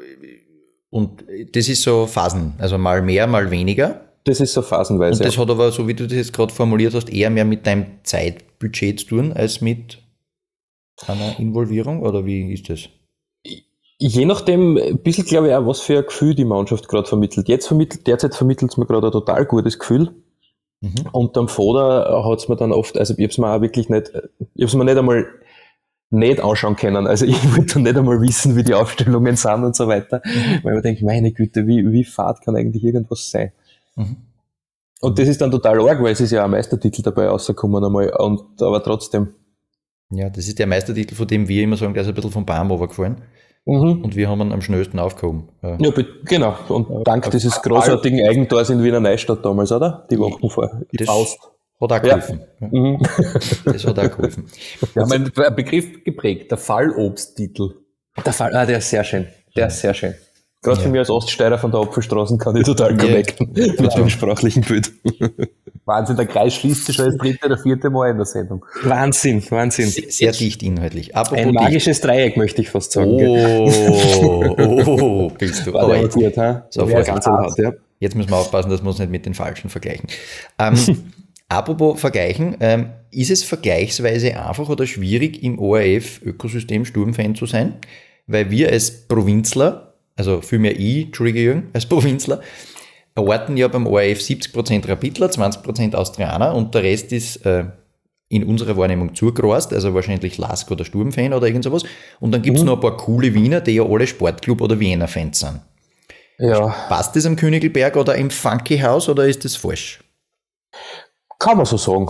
und das ist so Phasen, also mal mehr, mal weniger. Das ist so phasenweise. Und das hat aber, so wie du das jetzt gerade formuliert hast, eher mehr mit deinem Zeitbudget zu tun, als mit einer Involvierung, oder wie ist das? Je nachdem, ein bisschen glaube ich auch, was für ein Gefühl die Mannschaft gerade vermittelt. Jetzt vermittelt, derzeit vermittelt es mir gerade ein total gutes Gefühl. Mhm. Und am Foda hat es mir dann oft, also ich habe es mir auch wirklich nicht, ich habe es mir nicht einmal nicht anschauen können. Also ich wollte dann nicht einmal wissen, wie die Aufstellungen sind und so weiter. Mhm. Weil ich denke, meine Güte, wie, wie fad kann eigentlich irgendwas sein? Mhm. Und das ist dann total arg, weil es ist ja auch ein Meistertitel dabei rausgekommen einmal, und, aber trotzdem. Ja, das ist der Meistertitel, von dem wir immer sagen, der ist ein bisschen vom Baum runtergefallen. Mhm. Und wir haben ihn am schnellsten aufgehoben. Ja, ja genau. Und ja, dank dieses großartigen Eigentors in Wiener Neustadt damals, oder? Die Wochen vor. Die Faust. Hat auch geholfen. Ja. Ja. Mhm. Das hat auch geholfen. Wir haben einen Begriff geprägt, der Fallobsttitel. Der Fall, ah, der ist sehr schön. Der ist sehr schön. Gerade ja. Für mich als Oststeirer von der Apfelstraße kann ich total connecten ja. mit dem sprachlichen Bild. Wahnsinn, der Kreis schließt sich schon das dritte oder vierte Mal in der Sendung. Wahnsinn, Wahnsinn. Sehr, sehr dicht inhaltlich. Apropos ein magisches dicht. Dreieck, möchte ich fast sagen. Oh, oh bist du. War der gut, ha? So, ja, ganz hart, ja. Jetzt müssen wir aufpassen, dass wir uns nicht mit den Falschen vergleichen. Ähm, apropos vergleichen, ähm, ist es vergleichsweise einfach oder schwierig, im O R F-Ökosystem Sturm-Fan zu sein? Weil wir als Provinzler, also vielmehr ich, Entschuldige Jürgen, als Provinzler, erwarten ja beim O R F siebzig Prozent Rapidler, zwanzig Prozent Austrianer und der Rest ist äh, in unserer Wahrnehmung zugerast, also wahrscheinlich Lask oder Sturmfan oder irgend sowas. Und dann gibt es mhm. noch ein paar coole Wiener, die ja alle Sportclub- oder Wiener-Fans sind. Ja. Passt das am Königelberg oder im Funky House oder ist das falsch? Kann man so sagen.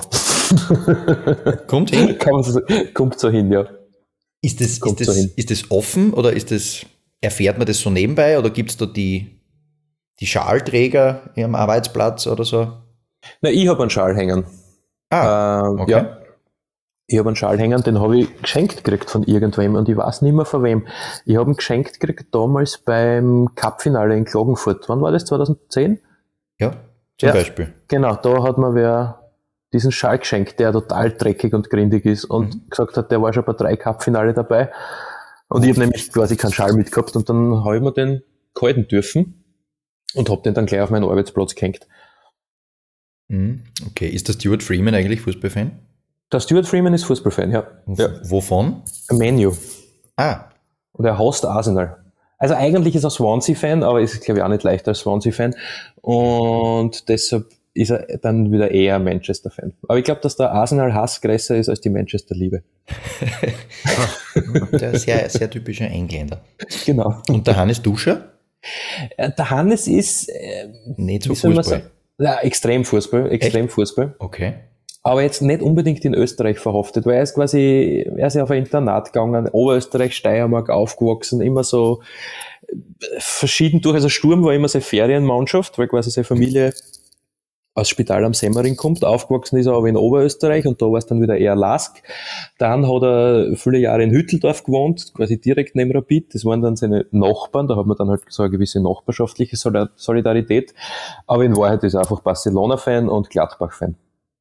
Kommt hin? Kann man so, kommt so hin, ja. Ist das, ist, das, so ist das offen oder ist das, erfährt man das so nebenbei oder gibt es da die, die Schalträger am Arbeitsplatz oder so? Na, ich habe einen Schal hängen. Ah, äh, okay. Ja. Ich habe einen Schal hängen, den habe ich geschenkt gekriegt von irgendwem und ich weiß nicht mehr von wem. Ich habe ihn geschenkt gekriegt damals beim Cup-Finale in Klagenfurt. Wann war das? zwanzig zehn? Ja, zum ja, Beispiel. Genau, da hat mir wer diesen Schal geschenkt, der total dreckig und grindig ist und mhm. gesagt hat, der war schon bei drei Cup-Finale dabei. Und ich habe nämlich quasi keinen Schal mitgehabt und dann habe ich mir den gehalten dürfen und habe den dann gleich auf meinen Arbeitsplatz gehängt. Okay, ist der Stuart Freeman eigentlich Fußballfan? Der Stuart Freeman ist Fußballfan, ja. ja. Wovon? Man U. Ah. Und er host Arsenal. Also eigentlich ist er Swansea-Fan, aber ist, glaube ich, auch nicht leichter als Swansea-Fan. Und deshalb ist er dann wieder eher Manchester-Fan. Aber ich glaube, dass der Arsenal-Hass größer ist als die Manchester-Liebe. Der ist sehr, sehr typischer Engländer. Genau. Und der Hannes Duscher? Der Hannes ist... Äh, nicht so Fußball. Ja, extrem Fußball, extrem Echt? Fußball. Okay. Aber jetzt nicht unbedingt in Österreich verhaftet, weil er ist quasi, er ist ja auf ein Internat gegangen, Oberösterreich, Steiermark aufgewachsen, immer so verschieden durch. Also Sturm war immer seine Ferienmannschaft, weil quasi seine Familie aus Spital am Semmering kommt. Aufgewachsen ist er aber in Oberösterreich und da war es dann wieder eher Lask. Dann hat er viele Jahre in Hütteldorf gewohnt, quasi direkt neben Rapid. Das waren dann seine Nachbarn, da hat man dann halt so eine gewisse nachbarschaftliche Solidarität. Aber in Wahrheit ist er einfach Barcelona-Fan und Gladbach-Fan.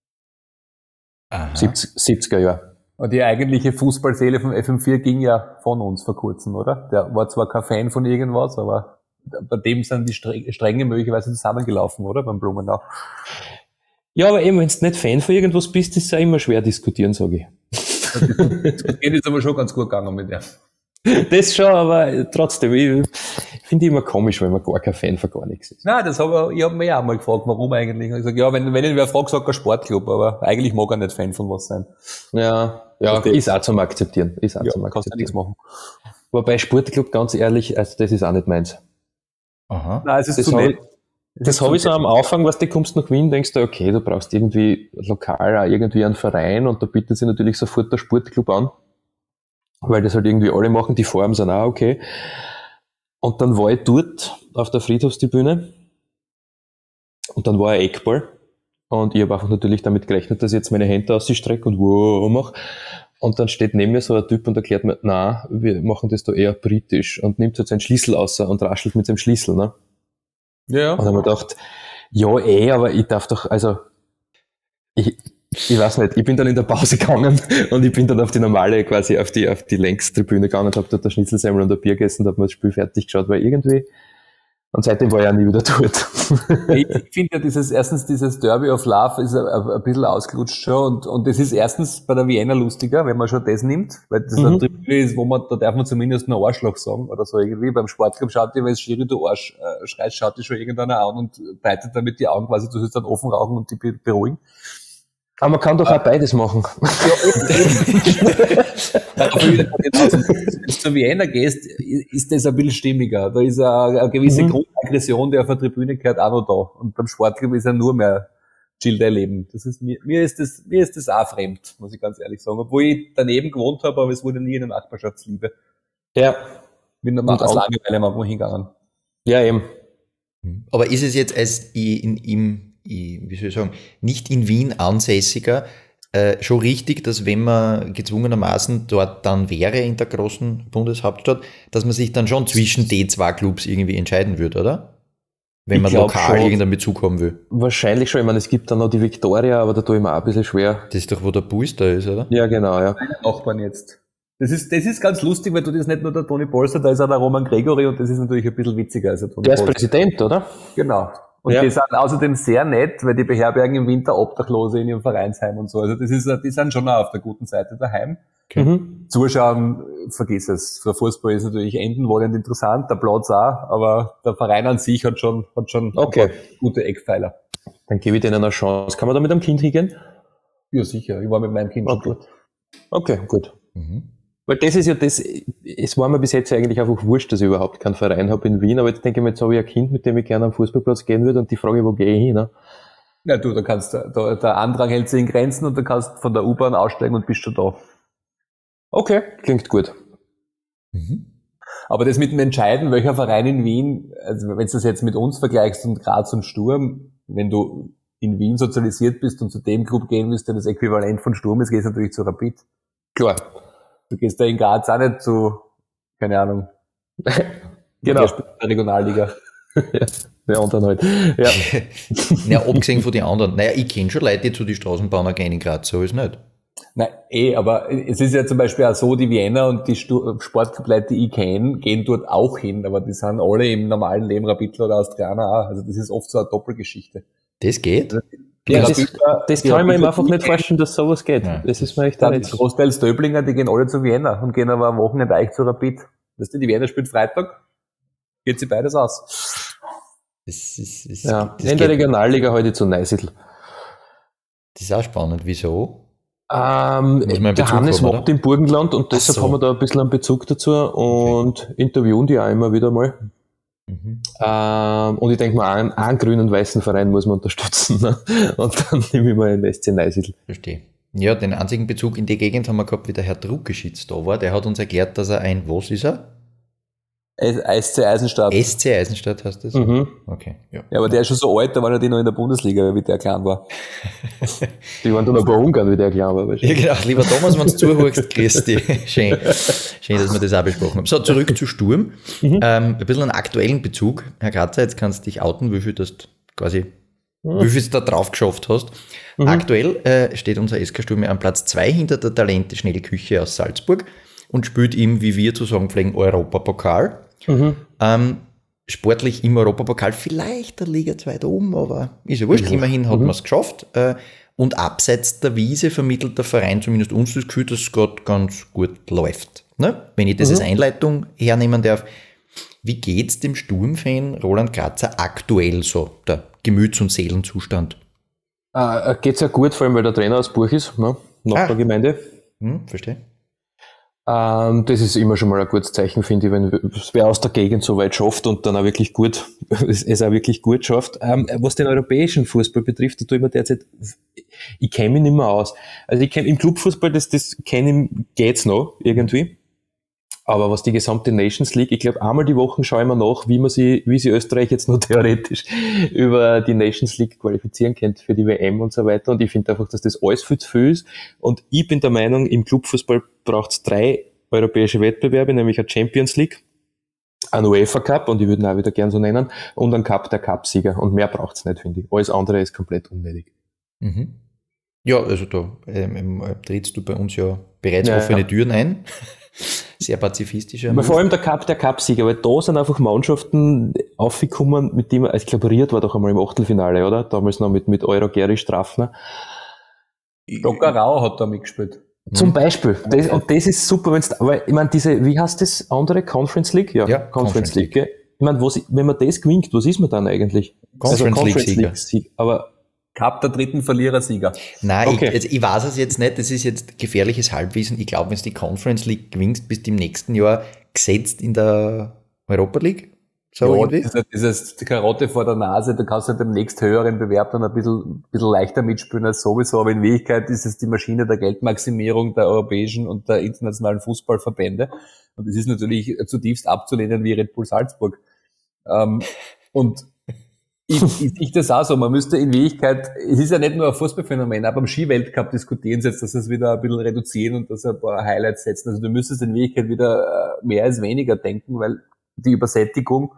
siebziger Jahre. Und die eigentliche Fußballseele vom F M vier ging ja von uns vor kurzem, oder? Der war zwar kein Fan von irgendwas, aber bei dem sind die Stränge möglicherweise zusammengelaufen, oder? Beim Blumenau. Ja, aber eben, wenn du nicht Fan von irgendwas bist, ist es ja immer schwer diskutieren, sage ich. Diskutieren ist aber schon ganz gut gegangen mit dem. Das schon, aber trotzdem, ich finde ich immer komisch, wenn man gar kein Fan von gar nichts ist. Nein, das habe ich, ich habe mir ja auch mal gefragt, warum eigentlich. Ich sage, ja, wenn, wenn ich wer fragt, sagt er Sportclub, aber eigentlich mag er nicht Fan von was sein. Ja, ja, ist auch zum Akzeptieren. Ist auch ja, zum Akzeptieren. Kannst du nichts machen. Wobei Sportclub, ganz ehrlich, also das ist auch nicht meins. Aha. Nein, es ist das zu nett. Das habe ich so am Anfang, was du kommst nach Wien, denkst du, okay, du brauchst irgendwie lokal auch irgendwie einen Verein und da bietet sich natürlich sofort der Sportclub an, weil das halt irgendwie alle machen, die Formen sind auch okay. Und dann war ich dort auf der Friedhofstribüne und dann war ein Eckball und ich habe einfach natürlich damit gerechnet, dass ich jetzt meine Hände ausstrecke und wow mache. Und dann steht neben mir so ein Typ und erklärt mir, na, wir machen das da eher britisch und nimmt so seinen Schlüssel raus und raschelt mit seinem Schlüssel, ne? Ja. Und dann habe ich gedacht, ja eh, aber ich darf doch, also ich, Ich weiß nicht, ich bin dann in der Pause gegangen und ich bin dann auf die normale, quasi auf die, auf die Längstribüne gegangen und habe dort ein Schnitzelsemmel und ein Bier gegessen und habe mir das Spiel fertig geschaut, weil irgendwie, und seitdem war ich auch nie wieder dort. Ich, ich finde ja dieses, erstens dieses Derby of Love ist ein, ein bisschen ausgelutscht schon und, und das ist erstens bei der Vienna lustiger, wenn man schon das nimmt, weil das mhm. eine Tribüne ist, wo man, da darf man zumindest einen Arschloch sagen oder so irgendwie. Beim Sportclub schaut dir, wenn es Schiri, du Arsch äh, schreist, schaut dir schon irgendeiner an und breitet damit die Augen quasi, du sollst dann offen rauchen und die beruhigen. Aber man kann doch auch beides machen. Ja, wenn du zur Vienna gehst, ist das ein bisschen stimmiger. Da ist eine, eine gewisse mhm. Grundaggression, die auf der Tribüne gehört, auch noch da. Und beim Sportclub ist ja nur mehr chill dein Leben. Das ist, mir, mir ist das, mir ist das auch fremd, muss ich ganz ehrlich sagen. Obwohl ich daneben gewohnt habe, aber es wurde nie eine Nachbarschaftsliebe. Ja. Bin dann aus Langeweile manchmal hingegangen. Ja, eben. Aber ist es jetzt als in, im, wie soll ich sagen, nicht in Wien ansässiger, äh, schon richtig, dass wenn man gezwungenermaßen dort dann wäre in der großen Bundeshauptstadt, dass man sich dann schon zwischen den zwei Clubs irgendwie entscheiden würde, oder? Wenn man lokal schon irgendeinen Bezug haben will. Wahrscheinlich schon. Ich meine, es gibt dann noch die Victoria, aber da tue ich mir auch ein bisschen schwer. Das ist doch, wo der Bus da ist, oder? Ja, genau, ja. Meine Nachbarn jetzt. Das ist, das ist ganz lustig, weil du das nicht nur der Toni Polster, da ist auch der Roman Gregory und das ist natürlich ein bisschen witziger als der Toni Der ist Polster. Präsident, oder? Genau. Und ja. Die sind außerdem sehr nett, weil die beherbergen im Winter Obdachlose in ihrem Vereinsheim und so. Also das ist, die sind schon auch auf der guten Seite daheim. Okay. Mhm. Zuschauen, vergiss es. Der Fußball ist natürlich enden wollend interessant, der Platz auch, aber der Verein an sich hat schon, hat schon okay. gute Eckpfeiler. Dann gebe ich denen eine Chance. Kann man da mit einem Kind hingehen? Ja, sicher. Ich war mit meinem Kind okay. schon dort. Okay, gut. Mhm. Weil das ist ja das, es war mir bis jetzt eigentlich einfach wurscht, dass ich überhaupt keinen Verein habe in Wien, aber jetzt denke ich mir, jetzt habe ich ein Kind, mit dem ich gerne am Fußballplatz gehen würde und die Frage, wo gehe ich hin? Ne? Ja, du, da kannst, da, der Andrang hält sich in Grenzen und du kannst von der U-Bahn aussteigen und bist schon da. Okay, klingt gut. Mhm. Aber das mit dem Entscheiden, welcher Verein in Wien, also wenn du das jetzt mit uns vergleichst und Graz und Sturm, wenn du in Wien sozialisiert bist und zu dem Club gehen willst, der das Äquivalent von Sturm ist, gehst du natürlich zu Rapid. Klar. Du gehst da in Graz auch nicht zu, keine Ahnung. Genau. Der Regionalliga. Ja, der anderen halt. Ja. Ja, abgesehen von den anderen. Naja, ich kenne schon Leute, die zu den Straßenbahner gehen in Graz, so ist nicht. Nein, eh, aber es ist ja zum Beispiel auch so, die Vienna und die Sportclub-Leute, die ich kenne, gehen dort auch hin, aber die sind alle im normalen Leben Rapidler oder Austrianer auch. Also das ist oft so eine Doppelgeschichte. Das geht? Ja, das, das kann ich mir einfach nicht vorstellen, dass sowas geht. Ja, das ist mir echt dann nicht so. Großteils Döblinger, die gehen alle zu Vienna und gehen aber am Wochenende eigentlich zu Rapid. Weißt du, die Vienna spielt Freitag, geht sie beides aus. Das ist, das ja, das in der Regionalliga heute zu Neusiedl. Das ist auch spannend. Wieso? Ähm, der Hannes wohnt im Burgenland und deshalb so. haben wir da ein bisschen einen Bezug dazu und okay. interviewen die auch immer wieder mal. Mhm. Ähm, und ich denke mal, einen, einen grünen und weißen Verein muss man unterstützen. Ne? Und dann nehme ich mal den S C Neusiedl. Verstehe. Ja, den einzigen Bezug in die Gegend haben wir gehabt, wie der Herr Druckeschitz da war. Der hat uns erklärt, dass er ein, was ist er? S C Eisenstadt. S C Eisenstadt heißt das? Mhm. Okay, ja. Ja, aber der ist schon so alt, da waren ja die noch in der Bundesliga, wie der klein war. Die waren dann noch bei Ungarn, wie der klein war. Ja, genau. Lieber Thomas, wenn du zuhörst, grüß dich. Schön. Schön, dass wir das auch besprochen haben. So, zurück zu Sturm. Mhm. Ähm, ein bisschen einen aktuellen Bezug. Herr Grazer, jetzt kannst du dich outen, wie viel du quasi, mhm. wie viel du da drauf geschafft hast. Mhm. Aktuell äh, steht unser S K Sturm an Platz zwei hinter der Talente Schnelle Küche aus Salzburg und spielt im, wie wir zu sagen pflegen, Europapokal. Mhm. Ähm, sportlich im Europapokal vielleicht der Liga zwei da oben, aber ist ja wurscht. Mhm. Immerhin hat mhm. man es geschafft. Äh, und abseits der Wiese vermittelt der Verein zumindest uns das Gefühl, dass es gerade ganz gut läuft. Ne? Wenn ich das mhm. als Einleitung hernehmen darf, wie geht's dem Sturmfan Roland Grazer aktuell so, der Gemüts- und Seelenzustand? Äh, geht's ja gut, vor allem weil der Trainer aus Buch ist, ne? Nach ah. der Gemeinde. Hm, verstehe. Ähm, das ist immer schon mal ein gutes Zeichen, finde ich, wenn es wer aus der Gegend so weit schafft und dann auch wirklich gut, es auch wirklich gut schafft. Ähm, was den europäischen Fußball betrifft, da tue ich mir derzeit, ich kenne mich nicht mehr aus. Also ich kenne im Clubfußball, das, das kenne ich, geht's noch irgendwie. Aber was die gesamte Nations League, ich glaube, einmal die Woche schaue ich mir nach, wie man sie, wie sie Österreich jetzt nur theoretisch über die Nations League qualifizieren könnte für die W M und so weiter. Und ich finde einfach, dass das alles viel zu viel ist. Und ich bin der Meinung, im Clubfußball braucht es drei europäische Wettbewerbe, nämlich eine Champions League, einen UEFA Cup, und ich würde ihn auch wieder gern so nennen, und einen Cup der Cupsieger. Und mehr braucht es nicht, finde ich. Alles andere ist komplett unnötig. Mhm. Ja, also da ähm, trittst du bei uns ja bereits Ja, offene ja. Türen ein. Sehr pazifistischer. Aber vor allem der Cup, der Cup-Sieger, weil da sind einfach Mannschaften aufgekommen, mit dem, ich glaube, Ried war doch einmal im Achtelfinale, oder? Damals noch mit, mit Euro Gary Strafner. Stockerau hat da mitgespielt. Zum Beispiel. Das, und das ist super, wenn's, aber ich meine, diese, wie heißt das andere? Conference League? Ja, Ja, Conference, Conference League. Gell? Ich meine, was, wenn man das gewinnt, was ist man dann eigentlich? Conference League Sieger. Sieg. Aber, Cup der dritten Verlierer-Sieger. Nein, Okay. ich, also ich weiß es jetzt nicht, das ist jetzt gefährliches Halbwissen. Ich glaube, wenn du die Conference League gewinnst, bist du im nächsten Jahr gesetzt in der Europa League. So Ja, irgendwie. dieses, dieses Karotte vor der Nase, da kannst du halt dem nächst höheren Bewerb dann ein bisschen, bisschen leichter mitspielen als sowieso, aber in Wirklichkeit ist es die Maschine der Geldmaximierung der europäischen und der internationalen Fußballverbände. Und es ist natürlich zutiefst abzulehnen wie Red Bull Salzburg. Ähm, und ich, ich sehe das auch so, man müsste in Wirklichkeit, es ist ja nicht nur ein Fußballphänomen, aber beim Skiweltcup diskutieren sie jetzt, dass sie es wieder ein bisschen reduzieren und dass sie ein paar Highlights setzen. Also du müsstest in Wirklichkeit wieder mehr als weniger denken, weil die Übersättigung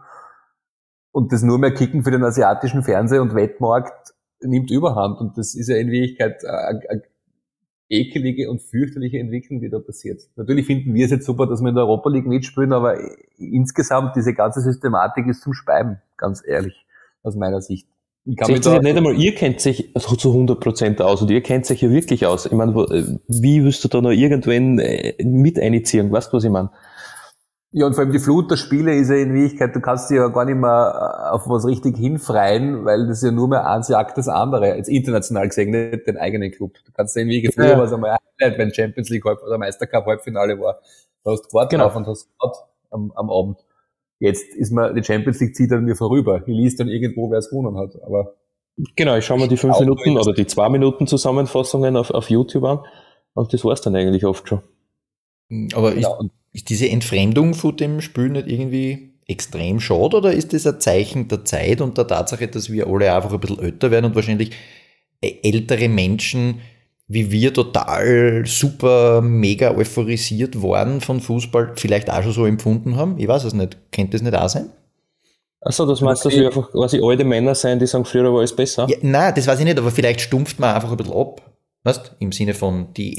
und das nur mehr Kicken für den asiatischen Fernseh- und Wettmarkt nimmt Überhand. Und das ist ja in Wirklichkeit eine, eine ekelige und fürchterliche Entwicklung, die da passiert. Natürlich finden wir es jetzt super, dass wir in der Europa League mitspielen, aber insgesamt diese ganze Systematik ist zum Speiben, ganz ehrlich, aus meiner Sicht. Ich kann mich seht ihr da, nicht einmal, ihr kennt sich also zu hundert Prozent aus und ihr kennt sich ja wirklich aus. Ich meine, wo- wie willst du da noch irgendwen äh, mit einziehen? Weißt du, was ich meine? ja, und vor allem die Flut der Spiele ist ja in Wirklichkeit, du kannst dich ja gar nicht mehr auf was richtig hinfreien, weil das ja nur mehr eins jagt das andere, jetzt international gesehen, nicht den eigenen Club. Du kannst ja in Wirklichkeit, früher Ja. war es einmal ein Highlight, wenn Champions League Halb- oder Meistercup Halbfinale war. Da hast du gewartet Genau. drauf und hast gewartet am, am Abend. Jetzt ist man, die Champions League zieht an mir vorüber. Ich liest dann irgendwo, wer es gewonnen hat, aber Genau, ich schaue mir die fünf Auch Minuten das- oder die zwei Minuten Zusammenfassungen auf, auf YouTube an und das war's dann eigentlich oft schon. Aber ist, genau. Und ist diese Entfremdung von dem Spiel nicht irgendwie extrem schade oder ist das ein Zeichen der Zeit und der Tatsache, dass wir alle einfach ein bisschen älter werden und wahrscheinlich ältere Menschen wie wir total super mega euphorisiert worden von Fußball vielleicht auch schon so empfunden haben? Ich weiß es nicht. Könnte das nicht auch sein? Achso, das meinst du, dass wir einfach quasi alte Männer sein, die sagen, früher war alles besser? Ja, nein, das weiß ich nicht, aber vielleicht stumpft man einfach ein bisschen ab. Weißt? Im Sinne von, die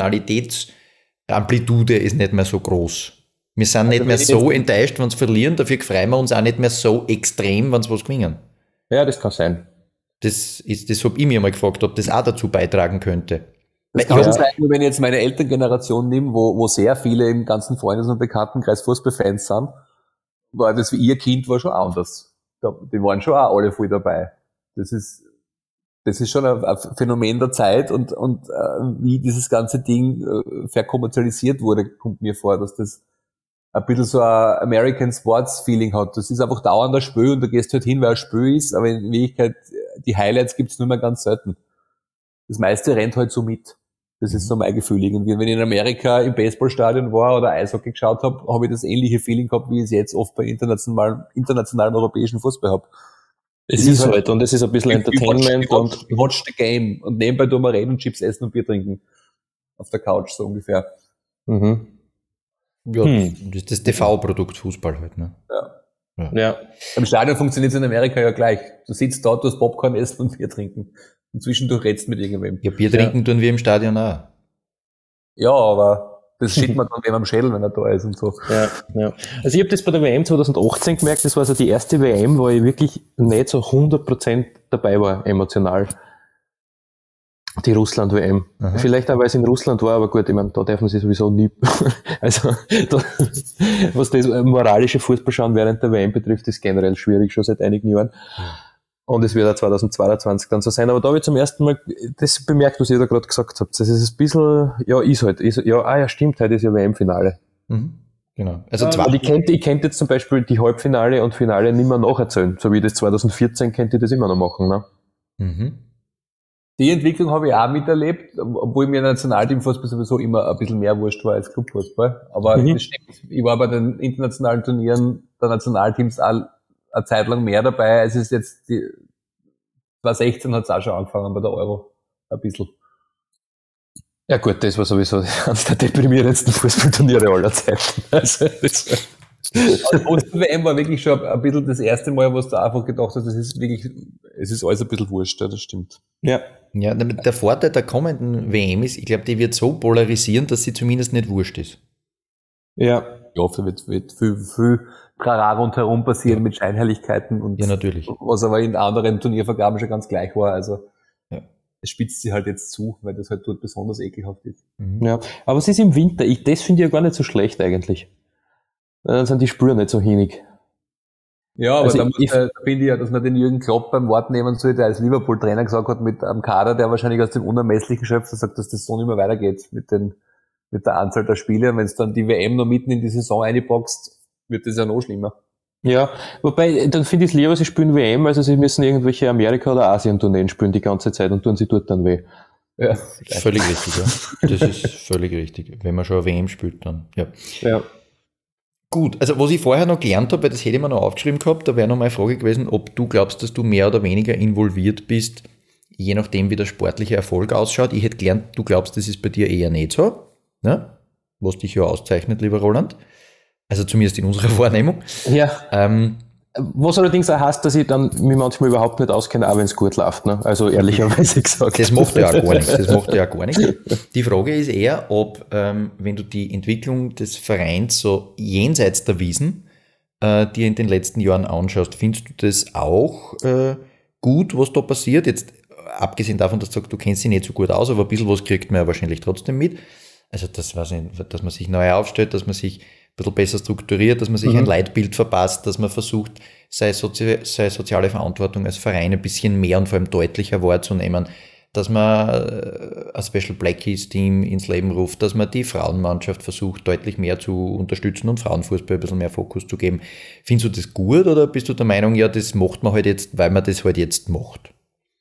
Emotionalitätsamplitude ist nicht mehr so groß. Wir sind nicht mehr so enttäuscht, wenn sie verlieren, dafür freuen wir uns auch nicht mehr so extrem, wenn sie was gewinnen. Ja, das kann sein. Das ist, das habe ich mir mal gefragt, ob das auch dazu beitragen könnte. das kann schon sein, wenn ich jetzt meine Elterngeneration nehme, wo, wo sehr viele im ganzen Freundes- und Bekanntenkreis Fußballfans sind, war das, wie ihr Kind war schon anders. Da- Die waren schon auch alle voll dabei. Das ist, das ist schon ein, ein Phänomen der Zeit und, und äh, wie dieses ganze Ding äh, verkommerzialisiert wurde, kommt mir vor, dass das ein bisschen so ein American Sports Feeling hat. Das ist einfach dauernd ein Spiel und da gehst du halt hin, weil ein Spiel ist, aber in Wirklichkeit, die Highlights gibt's nur mehr ganz selten. Das meiste rennt halt so mit. Das ist so mein Gefühl irgendwie. Und wenn ich in Amerika im Baseballstadion war oder Eishockey geschaut habe, habe ich das ähnliche Feeling gehabt, wie ich es jetzt oft bei internationalem, internationalem europäischen Fußball habe. Es Es ist ist halt- halt, und es ist ein bisschen Entertainment you watch, und you watch the game und nebenbei tun wir reden und Chips essen und Bier trinken. Auf der Couch, so ungefähr. mhm. Ja, Hm. das ist das T V-Produkt Fußball halt. Ne? Ja. Im Stadion funktioniert es in Amerika ja gleich. Du sitzt dort, du hast Popcorn essen und Bier trinken. Und zwischendurch redst mit irgendwem. Ja, Bier trinken tun wir im Stadion auch. Ja, aber das schickt man dann wem am Schädel, wenn er da ist und so. Ja, ja. Also ich habe das bei der W M zwanzig achtzehn gemerkt, das war so die erste W M, wo ich wirklich nicht so hundert Prozent dabei war, emotional. Die Russland-W M. Aha. Vielleicht auch, weil es in Russland war, aber gut, ich meine, da dürfen sie sowieso nie, also, da, was das moralische Fußballschauen während der W M betrifft, ist generell schwierig, schon seit einigen Jahren. Und es wird auch zweitausendzweiundzwanzig dann so sein. Aber da habe ich zum ersten Mal das bemerkt, was ihr da gerade gesagt habt. Das ist ein bisschen, ja, ist halt, ist, ja, ah ja, stimmt, heute ist ja W M-Finale. Mhm. Genau. Also Also zwei, ich könnte ich könnte jetzt zum Beispiel die Halbfinale und Finale nicht mehr nacherzählen. So wie das zweitausendvierzehn könnte ich das immer noch machen. Ne? mhm. Die Entwicklung habe ich auch miterlebt, obwohl mir Nationalteamfußball sowieso immer ein bisschen mehr wurscht war als Clubfußball. Aber Mhm. das stimmt. Ich war bei den internationalen Turnieren der Nationalteams auch eine Zeit lang mehr dabei, als es jetzt die zweitausendsechzehn hat es auch schon angefangen bei der Euro. Ein bisschen. Ja gut, das war sowieso eines der deprimierendsten Fußballturniere aller Zeiten. Also, das, Also Oster-W M war wirklich schon ein bisschen das erste Mal, wo du einfach gedacht hast, das ist wirklich es ist alles ein bisschen wurscht, ja, das stimmt. Ja. Ja, der Vorteil der kommenden W M ist, ich glaube, die wird so polarisieren, dass sie zumindest nicht wurscht ist. Ja. Ich hoffe, wird, wird viel, viel Trara rundherum passieren ja. mit Scheinheiligkeiten und ja, natürlich. Was aber in anderen Turniervergaben schon ganz gleich war. Also ja. es spitzt sie halt jetzt zu, weil das halt dort besonders ekelhaft ist. Mhm. Ja, aber es ist im Winter. Ich, das finde ich ja gar nicht so schlecht eigentlich. Dann sind die Spuren nicht so hinig. Ja, aber also da, ich, da finde ich ja, dass man den Jürgen Klopp beim Wort nehmen soll, der als Liverpool-Trainer gesagt hat, mit einem Kader, der wahrscheinlich aus dem Unermesslichen schöpft, sagt, dass das so nicht mehr weitergeht mit den, mit der Anzahl der Spiele. Und wenn es dann die W M noch mitten in die Saison einboxt, wird das ja noch schlimmer. Ja, wobei, dann finde ich es lieber, sie spielen W M, also sie müssen irgendwelche Amerika- oder Asien-Tourneen spielen die ganze Zeit und tun sie dort dann weh. Ja, völlig richtig, ja. Das ist völlig richtig. Wenn man schon eine W M spielt, dann, ja. Ja. Gut, also was ich vorher noch gelernt habe, weil das hätte ich mir noch aufgeschrieben gehabt, da wäre noch meine Frage gewesen, ob du glaubst, dass du mehr oder weniger involviert bist, je nachdem, wie der sportliche Erfolg ausschaut. Ich hätte gelernt, du glaubst, das ist bei dir eher nicht so, ne? Was dich ja auszeichnet, lieber Roland. Also zumindest in unserer Wahrnehmung. Ja. Ähm, Was allerdings auch heißt, dass ich dann mich manchmal überhaupt nicht auskenne, auch wenn es gut läuft. Ne? Also ehrlicherweise gesagt. Das macht ja auch gar nichts. Das macht ja auch gar nichts. Die Frage ist eher, ob, ähm, wenn du die Entwicklung des Vereins so jenseits der Wiesen äh, dir in den letzten Jahren anschaust, findest du das auch äh, gut, was da passiert? Jetzt abgesehen davon, dass du sagst, du kennst dich nicht so gut aus, aber ein bisschen was kriegt man ja wahrscheinlich trotzdem mit. Also das weiß ich, dass man sich neu aufstellt, dass man sich ein bisschen besser strukturiert, dass man sich mhm. ein Leitbild verpasst, dass man versucht, seine, Sozi- seine soziale Verantwortung als Verein ein bisschen mehr und vor allem deutlicher wahrzunehmen, dass man ein Special Blackies Team ins Leben ruft, dass man die Frauenmannschaft versucht, deutlich mehr zu unterstützen und Frauenfußball ein bisschen mehr Fokus zu geben. Findest du das gut oder bist du der Meinung, ja, das macht man halt jetzt, weil man das halt jetzt macht?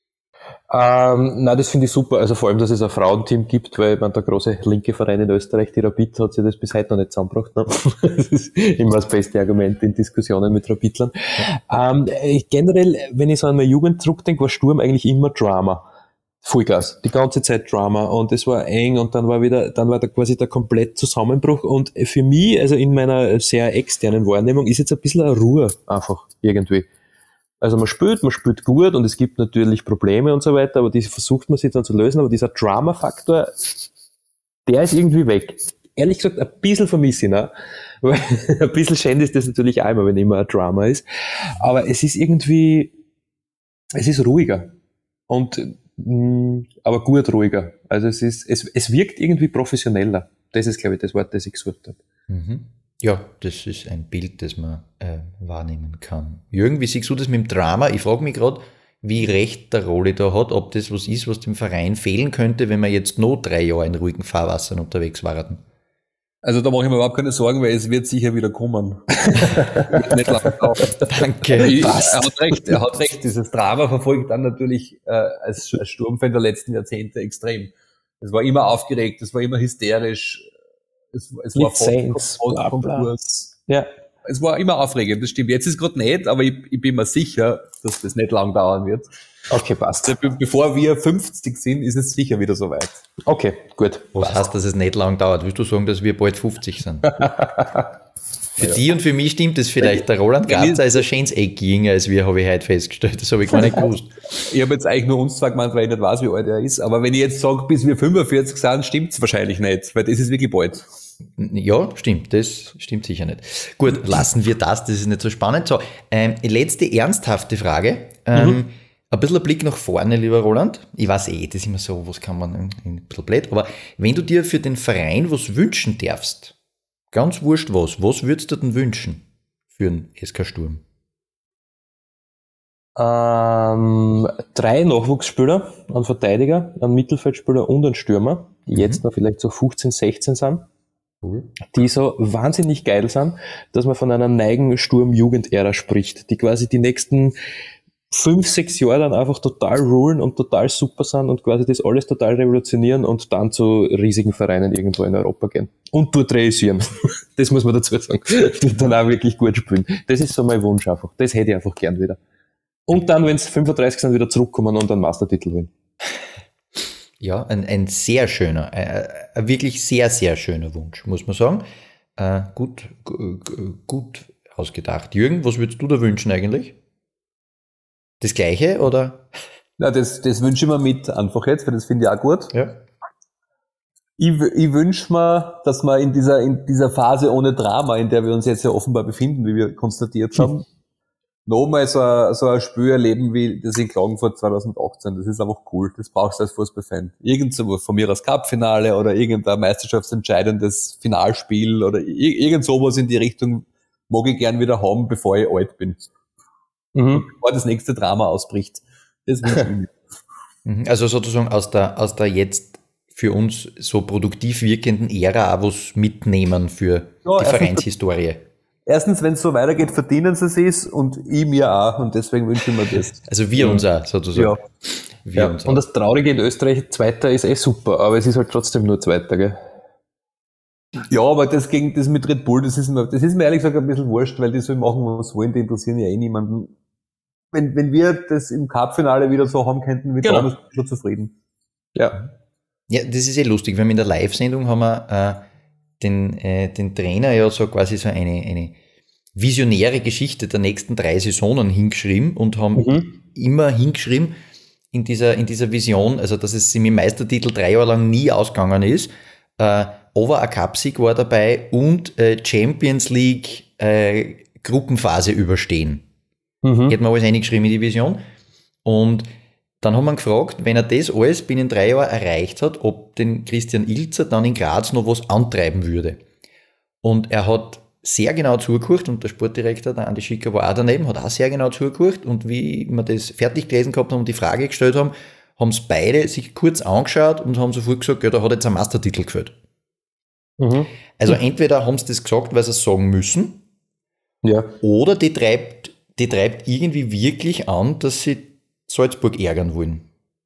Ähm, nein, das finde ich super. Also vor allem, dass es ein Frauenteam gibt, weil man der große linke Verein in Österreich, die Rapid, hat sich das bis heute noch nicht zusammengebracht. Ne? Das ist immer das beste Argument in Diskussionen mit Rapidlern. Ja. Ähm, generell, wenn ich so an meine Jugend zurückdenke, war Sturm eigentlich immer Drama. Vollgas. Die ganze Zeit Drama und es war eng und dann war wieder, dann war da quasi der komplett Zusammenbruch und für mich, also in meiner sehr externen Wahrnehmung, ist jetzt ein bisschen eine Ruhe einfach irgendwie. Also man spielt, man spielt gut und es gibt natürlich Probleme und so weiter, aber die versucht man sich dann zu lösen, aber dieser Drama-Faktor, der ist irgendwie weg. Ehrlich gesagt, ein bisschen vermisse ich ihn auch, weil ein bisschen schön ist das natürlich auch immer, wenn immer ein Drama ist, aber es ist irgendwie, es ist ruhiger und mh, aber gut ruhiger. Also es ist, es, es wirkt irgendwie professioneller. Das ist, glaube ich, das Wort, das ich gesucht habe. Mhm. Ja, das ist ein Bild, das man äh, wahrnehmen kann. Jürgen, wie siehst du das mit dem Drama? Ich frage mich gerade, wie recht der Rolli da hat, ob das was ist, was dem Verein fehlen könnte, wenn wir jetzt noch drei Jahre in ruhigen Fahrwassern unterwegs waren. Also da mache ich mir überhaupt keine Sorgen, weil es wird sicher wieder kommen. Nicht lange dauern. Danke. Ich, er hat recht, er hat recht. Dieses Drama verfolgt dann natürlich äh, als, als Sturmfan der letzten Jahrzehnte extrem. Es war immer aufgeregt, es war immer hysterisch. Es, es war Saints, bla, bla. Ja. Es war immer aufregend, das stimmt. Jetzt ist es gerade nicht, aber ich, ich bin mir sicher, dass das nicht lang dauern wird. Okay, passt. Also, be- bevor wir fünfzig sind, ist es sicher wieder soweit. Okay, gut. Was passt. Heißt, dass es nicht lang dauert? Willst du sagen, dass wir bald fünfzig sind? Für ja. die und für mich stimmt das vielleicht. Der Roland Grazer ist ein schönes Eck jünger als wir, habe ich heute festgestellt. Das habe ich gar nicht gewusst. Ich habe jetzt eigentlich nur uns zwar gemeint, weil ich nicht weiß, wie alt er ist. Aber wenn ich jetzt sage, bis wir fünfundvierzig sind, stimmt es wahrscheinlich nicht, weil das ist wirklich bald. Ja, stimmt. Das stimmt sicher nicht. Gut, lassen wir das. Das ist nicht so spannend. So, ähm, letzte ernsthafte Frage. Ähm, mhm. Ein bisschen ein Blick nach vorne, lieber Roland. Ich weiß eh, das ist immer so, was kann man, ein bisschen blöd. Aber wenn du dir für den Verein was wünschen darfst, ganz wurscht was, was würdest du denn wünschen für den S K Sturm? Ähm, drei Nachwuchsspieler, einen Verteidiger, einen Mittelfeldspieler und einen Stürmer, die mhm. jetzt noch vielleicht so fünfzehn, sechzehn sind, cool. Die so wahnsinnig geil sind, dass man von einer neigen Sturm-Jugendära spricht, die quasi die nächsten fünf, sechs Jahre dann einfach total rulen und total super sind und quasi das alles total revolutionieren und dann zu riesigen Vereinen irgendwo in Europa gehen. Und dort realisieren. Das muss man dazu sagen. Die dann auch wirklich gut spielen. Das ist so mein Wunsch einfach. Das hätte ich einfach gern wieder. Und dann, wenn es fünfunddreißig sind, wieder zurückkommen und einen Meistertitel gewinnen. Ja, ein, ein sehr schöner, ein, ein wirklich sehr, sehr schöner Wunsch, muss man sagen. Äh, gut, g- gut ausgedacht. Jürgen, was würdest du da wünschen eigentlich? das Gleiche, oder? Na, das, das wünsche ich mir mit einfach jetzt, weil das finde ich auch gut. Ja. Ich, ich wünsche mir, dass wir in dieser, in dieser Phase ohne Drama, in der wir uns jetzt ja offenbar befinden, wie wir konstatiert haben, hm. nochmal so ein, so ein Spiel erleben wie das in Klagenfurt zwanzig achtzehn. Das ist einfach cool. Das brauchst du als Fußballfan. Irgend so von mir das Cup-Finale oder irgendein meisterschaftsentscheidendes Finalspiel oder irgend sowas in die Richtung mag ich gern wieder haben, bevor ich alt bin. Mhm. Bevor das nächste Drama ausbricht. Das wünsche ich mir. Also sozusagen aus der, aus der jetzt für uns so produktiv wirkenden Ära auch was mitnehmen für ja, die Vereinshistorie. Erstens, wenn es so weitergeht, verdienen sie es und ich mir auch und deswegen wünsche ich mir das. Also wir uns auch, sozusagen. Ja. Wir ja. uns und das Traurige in Österreich, Zweiter ist eh super, aber es ist halt trotzdem nur Zweiter, gell? Ja, aber das gegen das mit Red Bull, das ist mir, das ist mir ehrlich gesagt ein bisschen wurscht, weil die sollen machen, was wollen, die interessieren ja eh niemanden. Wenn, wenn wir das im Cup-Finale wieder so haben könnten, wie genau. damals, bin ich schon zufrieden. Ja. Ja, das ist eh lustig, weil in der Live-Sendung haben wir äh, den, äh, den Trainer ja so quasi so eine, eine visionäre Geschichte der nächsten drei Saisonen hingeschrieben und haben mhm. immer hingeschrieben in dieser, in dieser Vision, also dass es ihm im Meistertitel drei Jahre lang nie ausgegangen ist, äh, aber ein Cup-Sieg war dabei und äh, Champions League äh, Gruppenphase überstehen. Mhm. Hätten wir alles eingeschrieben in die Vision. Und dann haben wir ihn gefragt, wenn er das alles binnen drei Jahren erreicht hat, ob den Christian Ilzer dann in Graz noch was antreiben würde. Und er hat sehr genau zugehört und der Sportdirektor, der Andi Schicker, war auch daneben, hat auch sehr genau zugehört und wie wir das fertig gelesen gehabt haben und die Frage gestellt haben, haben es beide sich kurz angeschaut und haben sofort gesagt, ja, da hat jetzt ein Meistertitel gefällt. Mhm. Also entweder haben sie das gesagt, weil sie es sagen müssen, ja. oder die treibt, die treibt irgendwie wirklich an, dass sie Salzburg ärgern wollen.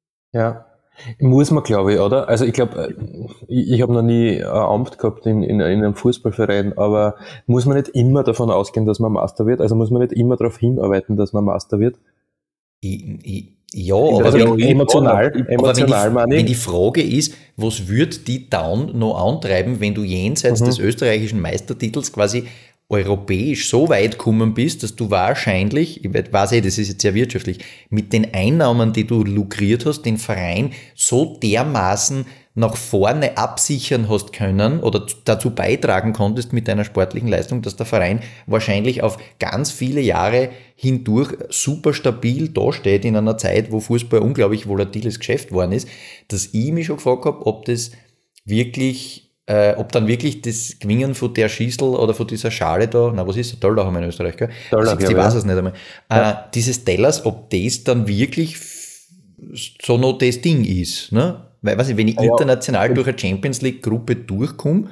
Ja, muss man, glaube ich, oder? Also ich glaube, ich, ich habe noch nie ein Amt gehabt in, in, in einem Fußballverein, aber muss man nicht immer davon ausgehen, dass man Master wird? Also muss man nicht immer darauf hinarbeiten, dass man Master wird? Ich, ich, ja, aber, also wenn, emotional, aber emotional wenn, die, wenn die Frage ist, was wird die Down noch antreiben, wenn du jenseits mhm. des österreichischen Meistertitels quasi europäisch so weit gekommen bist, dass du wahrscheinlich, ich weiß eh, das ist jetzt sehr wirtschaftlich, mit den Einnahmen, die du lukriert hast, den Verein so dermaßen nach vorne absichern hast können oder dazu beitragen konntest mit deiner sportlichen Leistung, dass der Verein wahrscheinlich auf ganz viele Jahre hindurch super stabil dasteht in einer Zeit, wo Fußball ein unglaublich volatiles Geschäft geworden ist, dass ich mich schon gefragt habe, ob das wirklich Äh, ob dann wirklich das Gewinnen von der Schießel oder von dieser Schale da, na was ist das, Dollar haben wir in Österreich, gell? Dollar, ich weiß es nicht einmal. Ja. Äh, dieses Tellers, ob das dann wirklich so noch das Ding ist, ne? Weil, weiß ich, wenn ich ja, international ja. durch eine Champions League Gruppe durchkomme,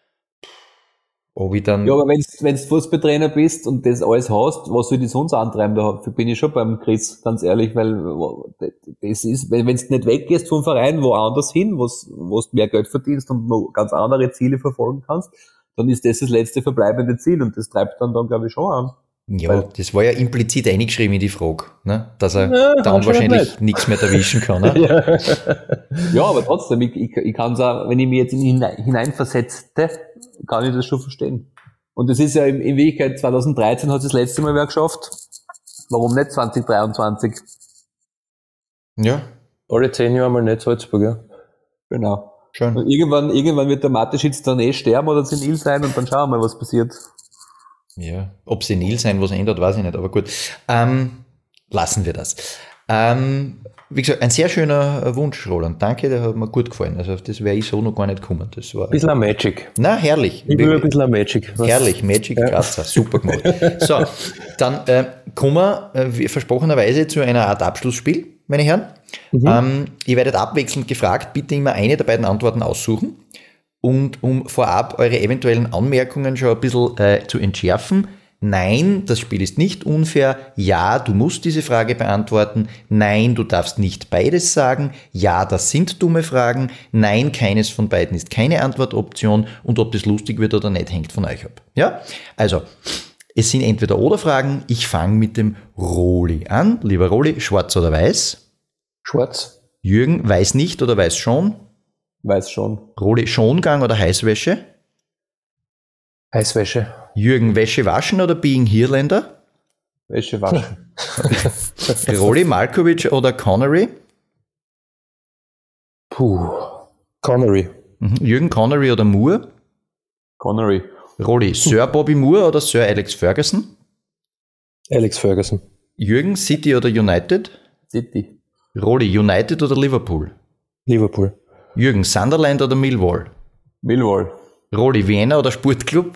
ob ich dann... Ja, aber wenn du Fußballtrainer bist und das alles hast, was soll die sonst antreiben? Da bin ich schon beim Chris, ganz ehrlich, weil das ist, wenn du nicht weggehst vom Verein, woanders hin, wo du mehr Geld verdienst und noch ganz andere Ziele verfolgen kannst, dann ist das das letzte verbleibende Ziel und das treibt dann, dann glaube ich, schon an. Ja, weil, das war ja implizit eingeschrieben in die Frage, ne? Dass er ja, dann wahrscheinlich nichts mehr erwischen kann. Ne? ja. ja, aber trotzdem, ich, ich, ich kann es auch, wenn ich mich jetzt hineinversetzte, kann ich das schon verstehen. Und das ist ja in, in Wirklichkeit, zwanzig dreizehn hat es das letzte Mal wer geschafft. Warum nicht zwanzig dreiundzwanzig? Ja. Alle zehn Jahre mal nicht Salzburg, ja. Genau. Schön. Und irgendwann, irgendwann wird der Mateschitz dann eh sterben oder senil sein und dann schauen wir mal, was passiert. Ja, ob senil sein was ändert, weiß ich nicht, aber gut. Ähm, lassen wir das. Ähm, wie gesagt, ein sehr schöner Wunsch, Roland. Danke, der hat mir gut gefallen. Also auf das wäre ich so noch gar nicht gekommen. Das war ein bisschen Magic. Na, herrlich. Ich will ein bisschen Magic. Was? Herrlich, Magic Grazer, ja. Super gemacht. So, dann äh, kommen wir äh, versprochenerweise zu einer Art Abschlussspiel, meine Herren. Mhm. Ähm, ihr werdet abwechselnd gefragt, bitte immer eine der beiden Antworten aussuchen. Und um vorab eure eventuellen Anmerkungen schon ein bisschen äh, zu entschärfen, nein, das Spiel ist nicht unfair, ja, du musst diese Frage beantworten, nein, du darfst nicht beides sagen, ja, das sind dumme Fragen, nein, keines von beiden ist keine Antwortoption und ob das lustig wird oder nicht, hängt von euch ab. Ja, also, es sind entweder oder Fragen, ich fange mit dem Roli an. Lieber Roli, schwarz oder weiß? Schwarz. Jürgen, weiß nicht oder weiß schon? Weiß schon. Roli, Schongang oder Heißwäsche? Heißwäsche. Jürgen, Wäsche waschen oder Being Hirländer? Wäsche waschen. Roli, Malkovich oder Connery? Puh. Connery. Mhm. Jürgen Connery oder Moore? Connery. Roli, Sir Bobby Moore oder Sir Alex Ferguson? Alex Ferguson. Jürgen, City oder United? City. Roli, United oder Liverpool? Liverpool. Jürgen, Sunderland oder Millwall? Millwall. Roli, Vienna oder Sportclub?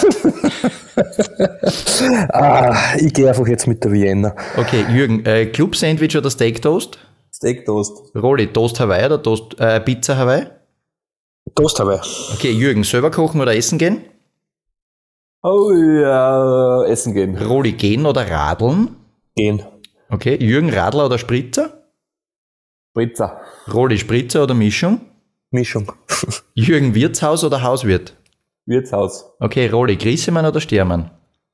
Ah, ich gehe einfach jetzt mit der Vienna. Okay, Jürgen, äh, Club-Sandwich oder Steak-Toast? Steak Toast. Roli, Toast Hawaii oder Toast, äh, Pizza Hawaii? Toast Hawaii. Okay, Jürgen, selber kochen oder essen gehen? Oh ja, essen gehen. Roli, gehen oder radeln? Gehen. Okay, Jürgen, Radler oder Spritzer? Spritzer. Roli, Spritzer oder Mischung? Mischung. Jürgen, Wirtshaus oder Hauswirt? Wirtshaus. Okay, Roli, Griesemann oder Stermann?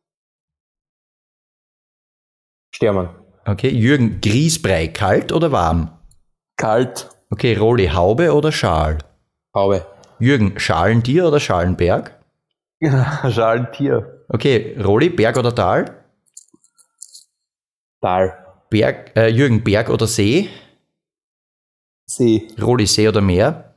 Stermann. Okay, Jürgen, Grießbrei, kalt oder warm? Kalt. Okay, Roli, Haube oder Schal? Haube. Jürgen, Schalentier oder Schalenberg? Schalentier. Okay, Roli, Berg oder Tal? Tal. Berg, äh, Jürgen, Berg oder See? See. Roli, See oder Meer?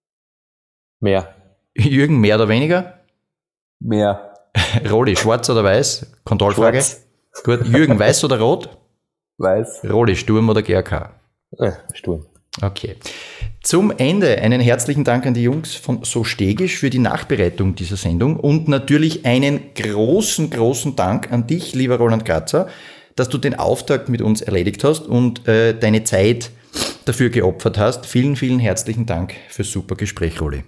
Meer. Jürgen, mehr oder weniger? Meer. Roli, schwarz oder weiß? Kontrollfrage. Schwarz. Gut, Jürgen, weiß oder rot? Weiß. Roli, Sturm oder G R K? Äh, Sturm. Okay. Zum Ende einen herzlichen Dank an die Jungs von So Stegisch für die Nachbereitung dieser Sendung und natürlich einen großen, großen Dank an dich, lieber Roland Grazer, dass du den Auftakt mit uns erledigt hast und äh, deine Zeit dafür geopfert hast. Vielen, vielen herzlichen Dank fürs super Gespräch, Roli.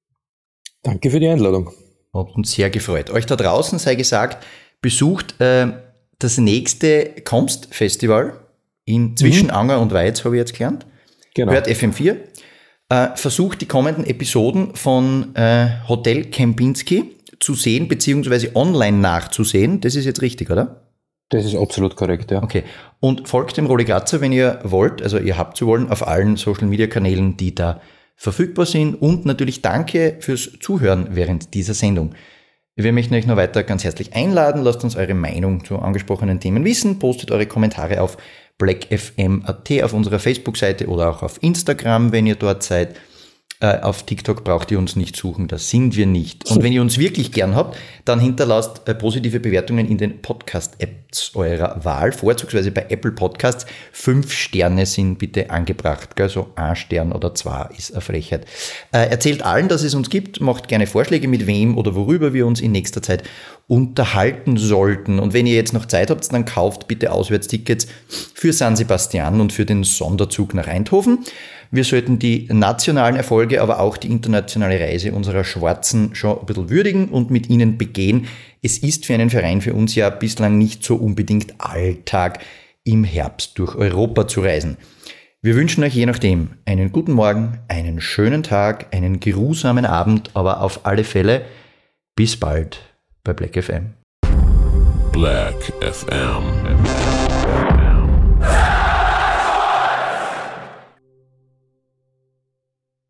Danke für die Einladung. Hat uns sehr gefreut. Euch da draußen sei gesagt, besucht äh, das nächste Komst-Festival in zwischen mhm. Anger und Weiz, habe ich jetzt gelernt. Genau. Hört F M vier. Äh, versucht die kommenden Episoden von äh, Hotel Kempinski zu sehen, beziehungsweise online nachzusehen. Das ist jetzt richtig, oder? Das ist absolut korrekt, ja. Okay. Und folgt dem Roli Grazer, wenn ihr wollt, also ihr habt zu wollen, auf allen Social-Media-Kanälen, die da verfügbar sind. Und natürlich danke fürs Zuhören während dieser Sendung. Wir möchten euch noch weiter ganz herzlich einladen. Lasst uns eure Meinung zu angesprochenen Themen wissen. Postet eure Kommentare auf black f m punkt a t auf unserer Facebook-Seite oder auch auf Instagram, wenn ihr dort seid. Äh, auf TikTok braucht ihr uns nicht suchen, da sind wir nicht. Und wenn ihr uns wirklich gern habt, dann hinterlasst äh, positive Bewertungen in den Podcast-Apps eurer Wahl, vorzugsweise bei Apple Podcasts. Fünf Sterne sind bitte angebracht, gell? So ein Stern oder zwei ist eine Frechheit. Äh, erzählt allen, dass es uns gibt, macht gerne Vorschläge, mit wem oder worüber wir uns in nächster Zeit unterhalten sollten. Und wenn ihr jetzt noch Zeit habt, dann kauft bitte Auswärtstickets für San Sebastian und für den Sonderzug nach Eindhoven. Wir sollten die nationalen Erfolge, aber auch die internationale Reise unserer Schwarzen schon ein bisschen würdigen und mit ihnen begehen. Es ist für einen Verein für uns ja bislang nicht so unbedingt Alltag, im Herbst durch Europa zu reisen. Wir wünschen euch je nachdem einen guten Morgen, einen schönen Tag, einen geruhsamen Abend, aber auf alle Fälle bis bald bei Black F M. Black F M.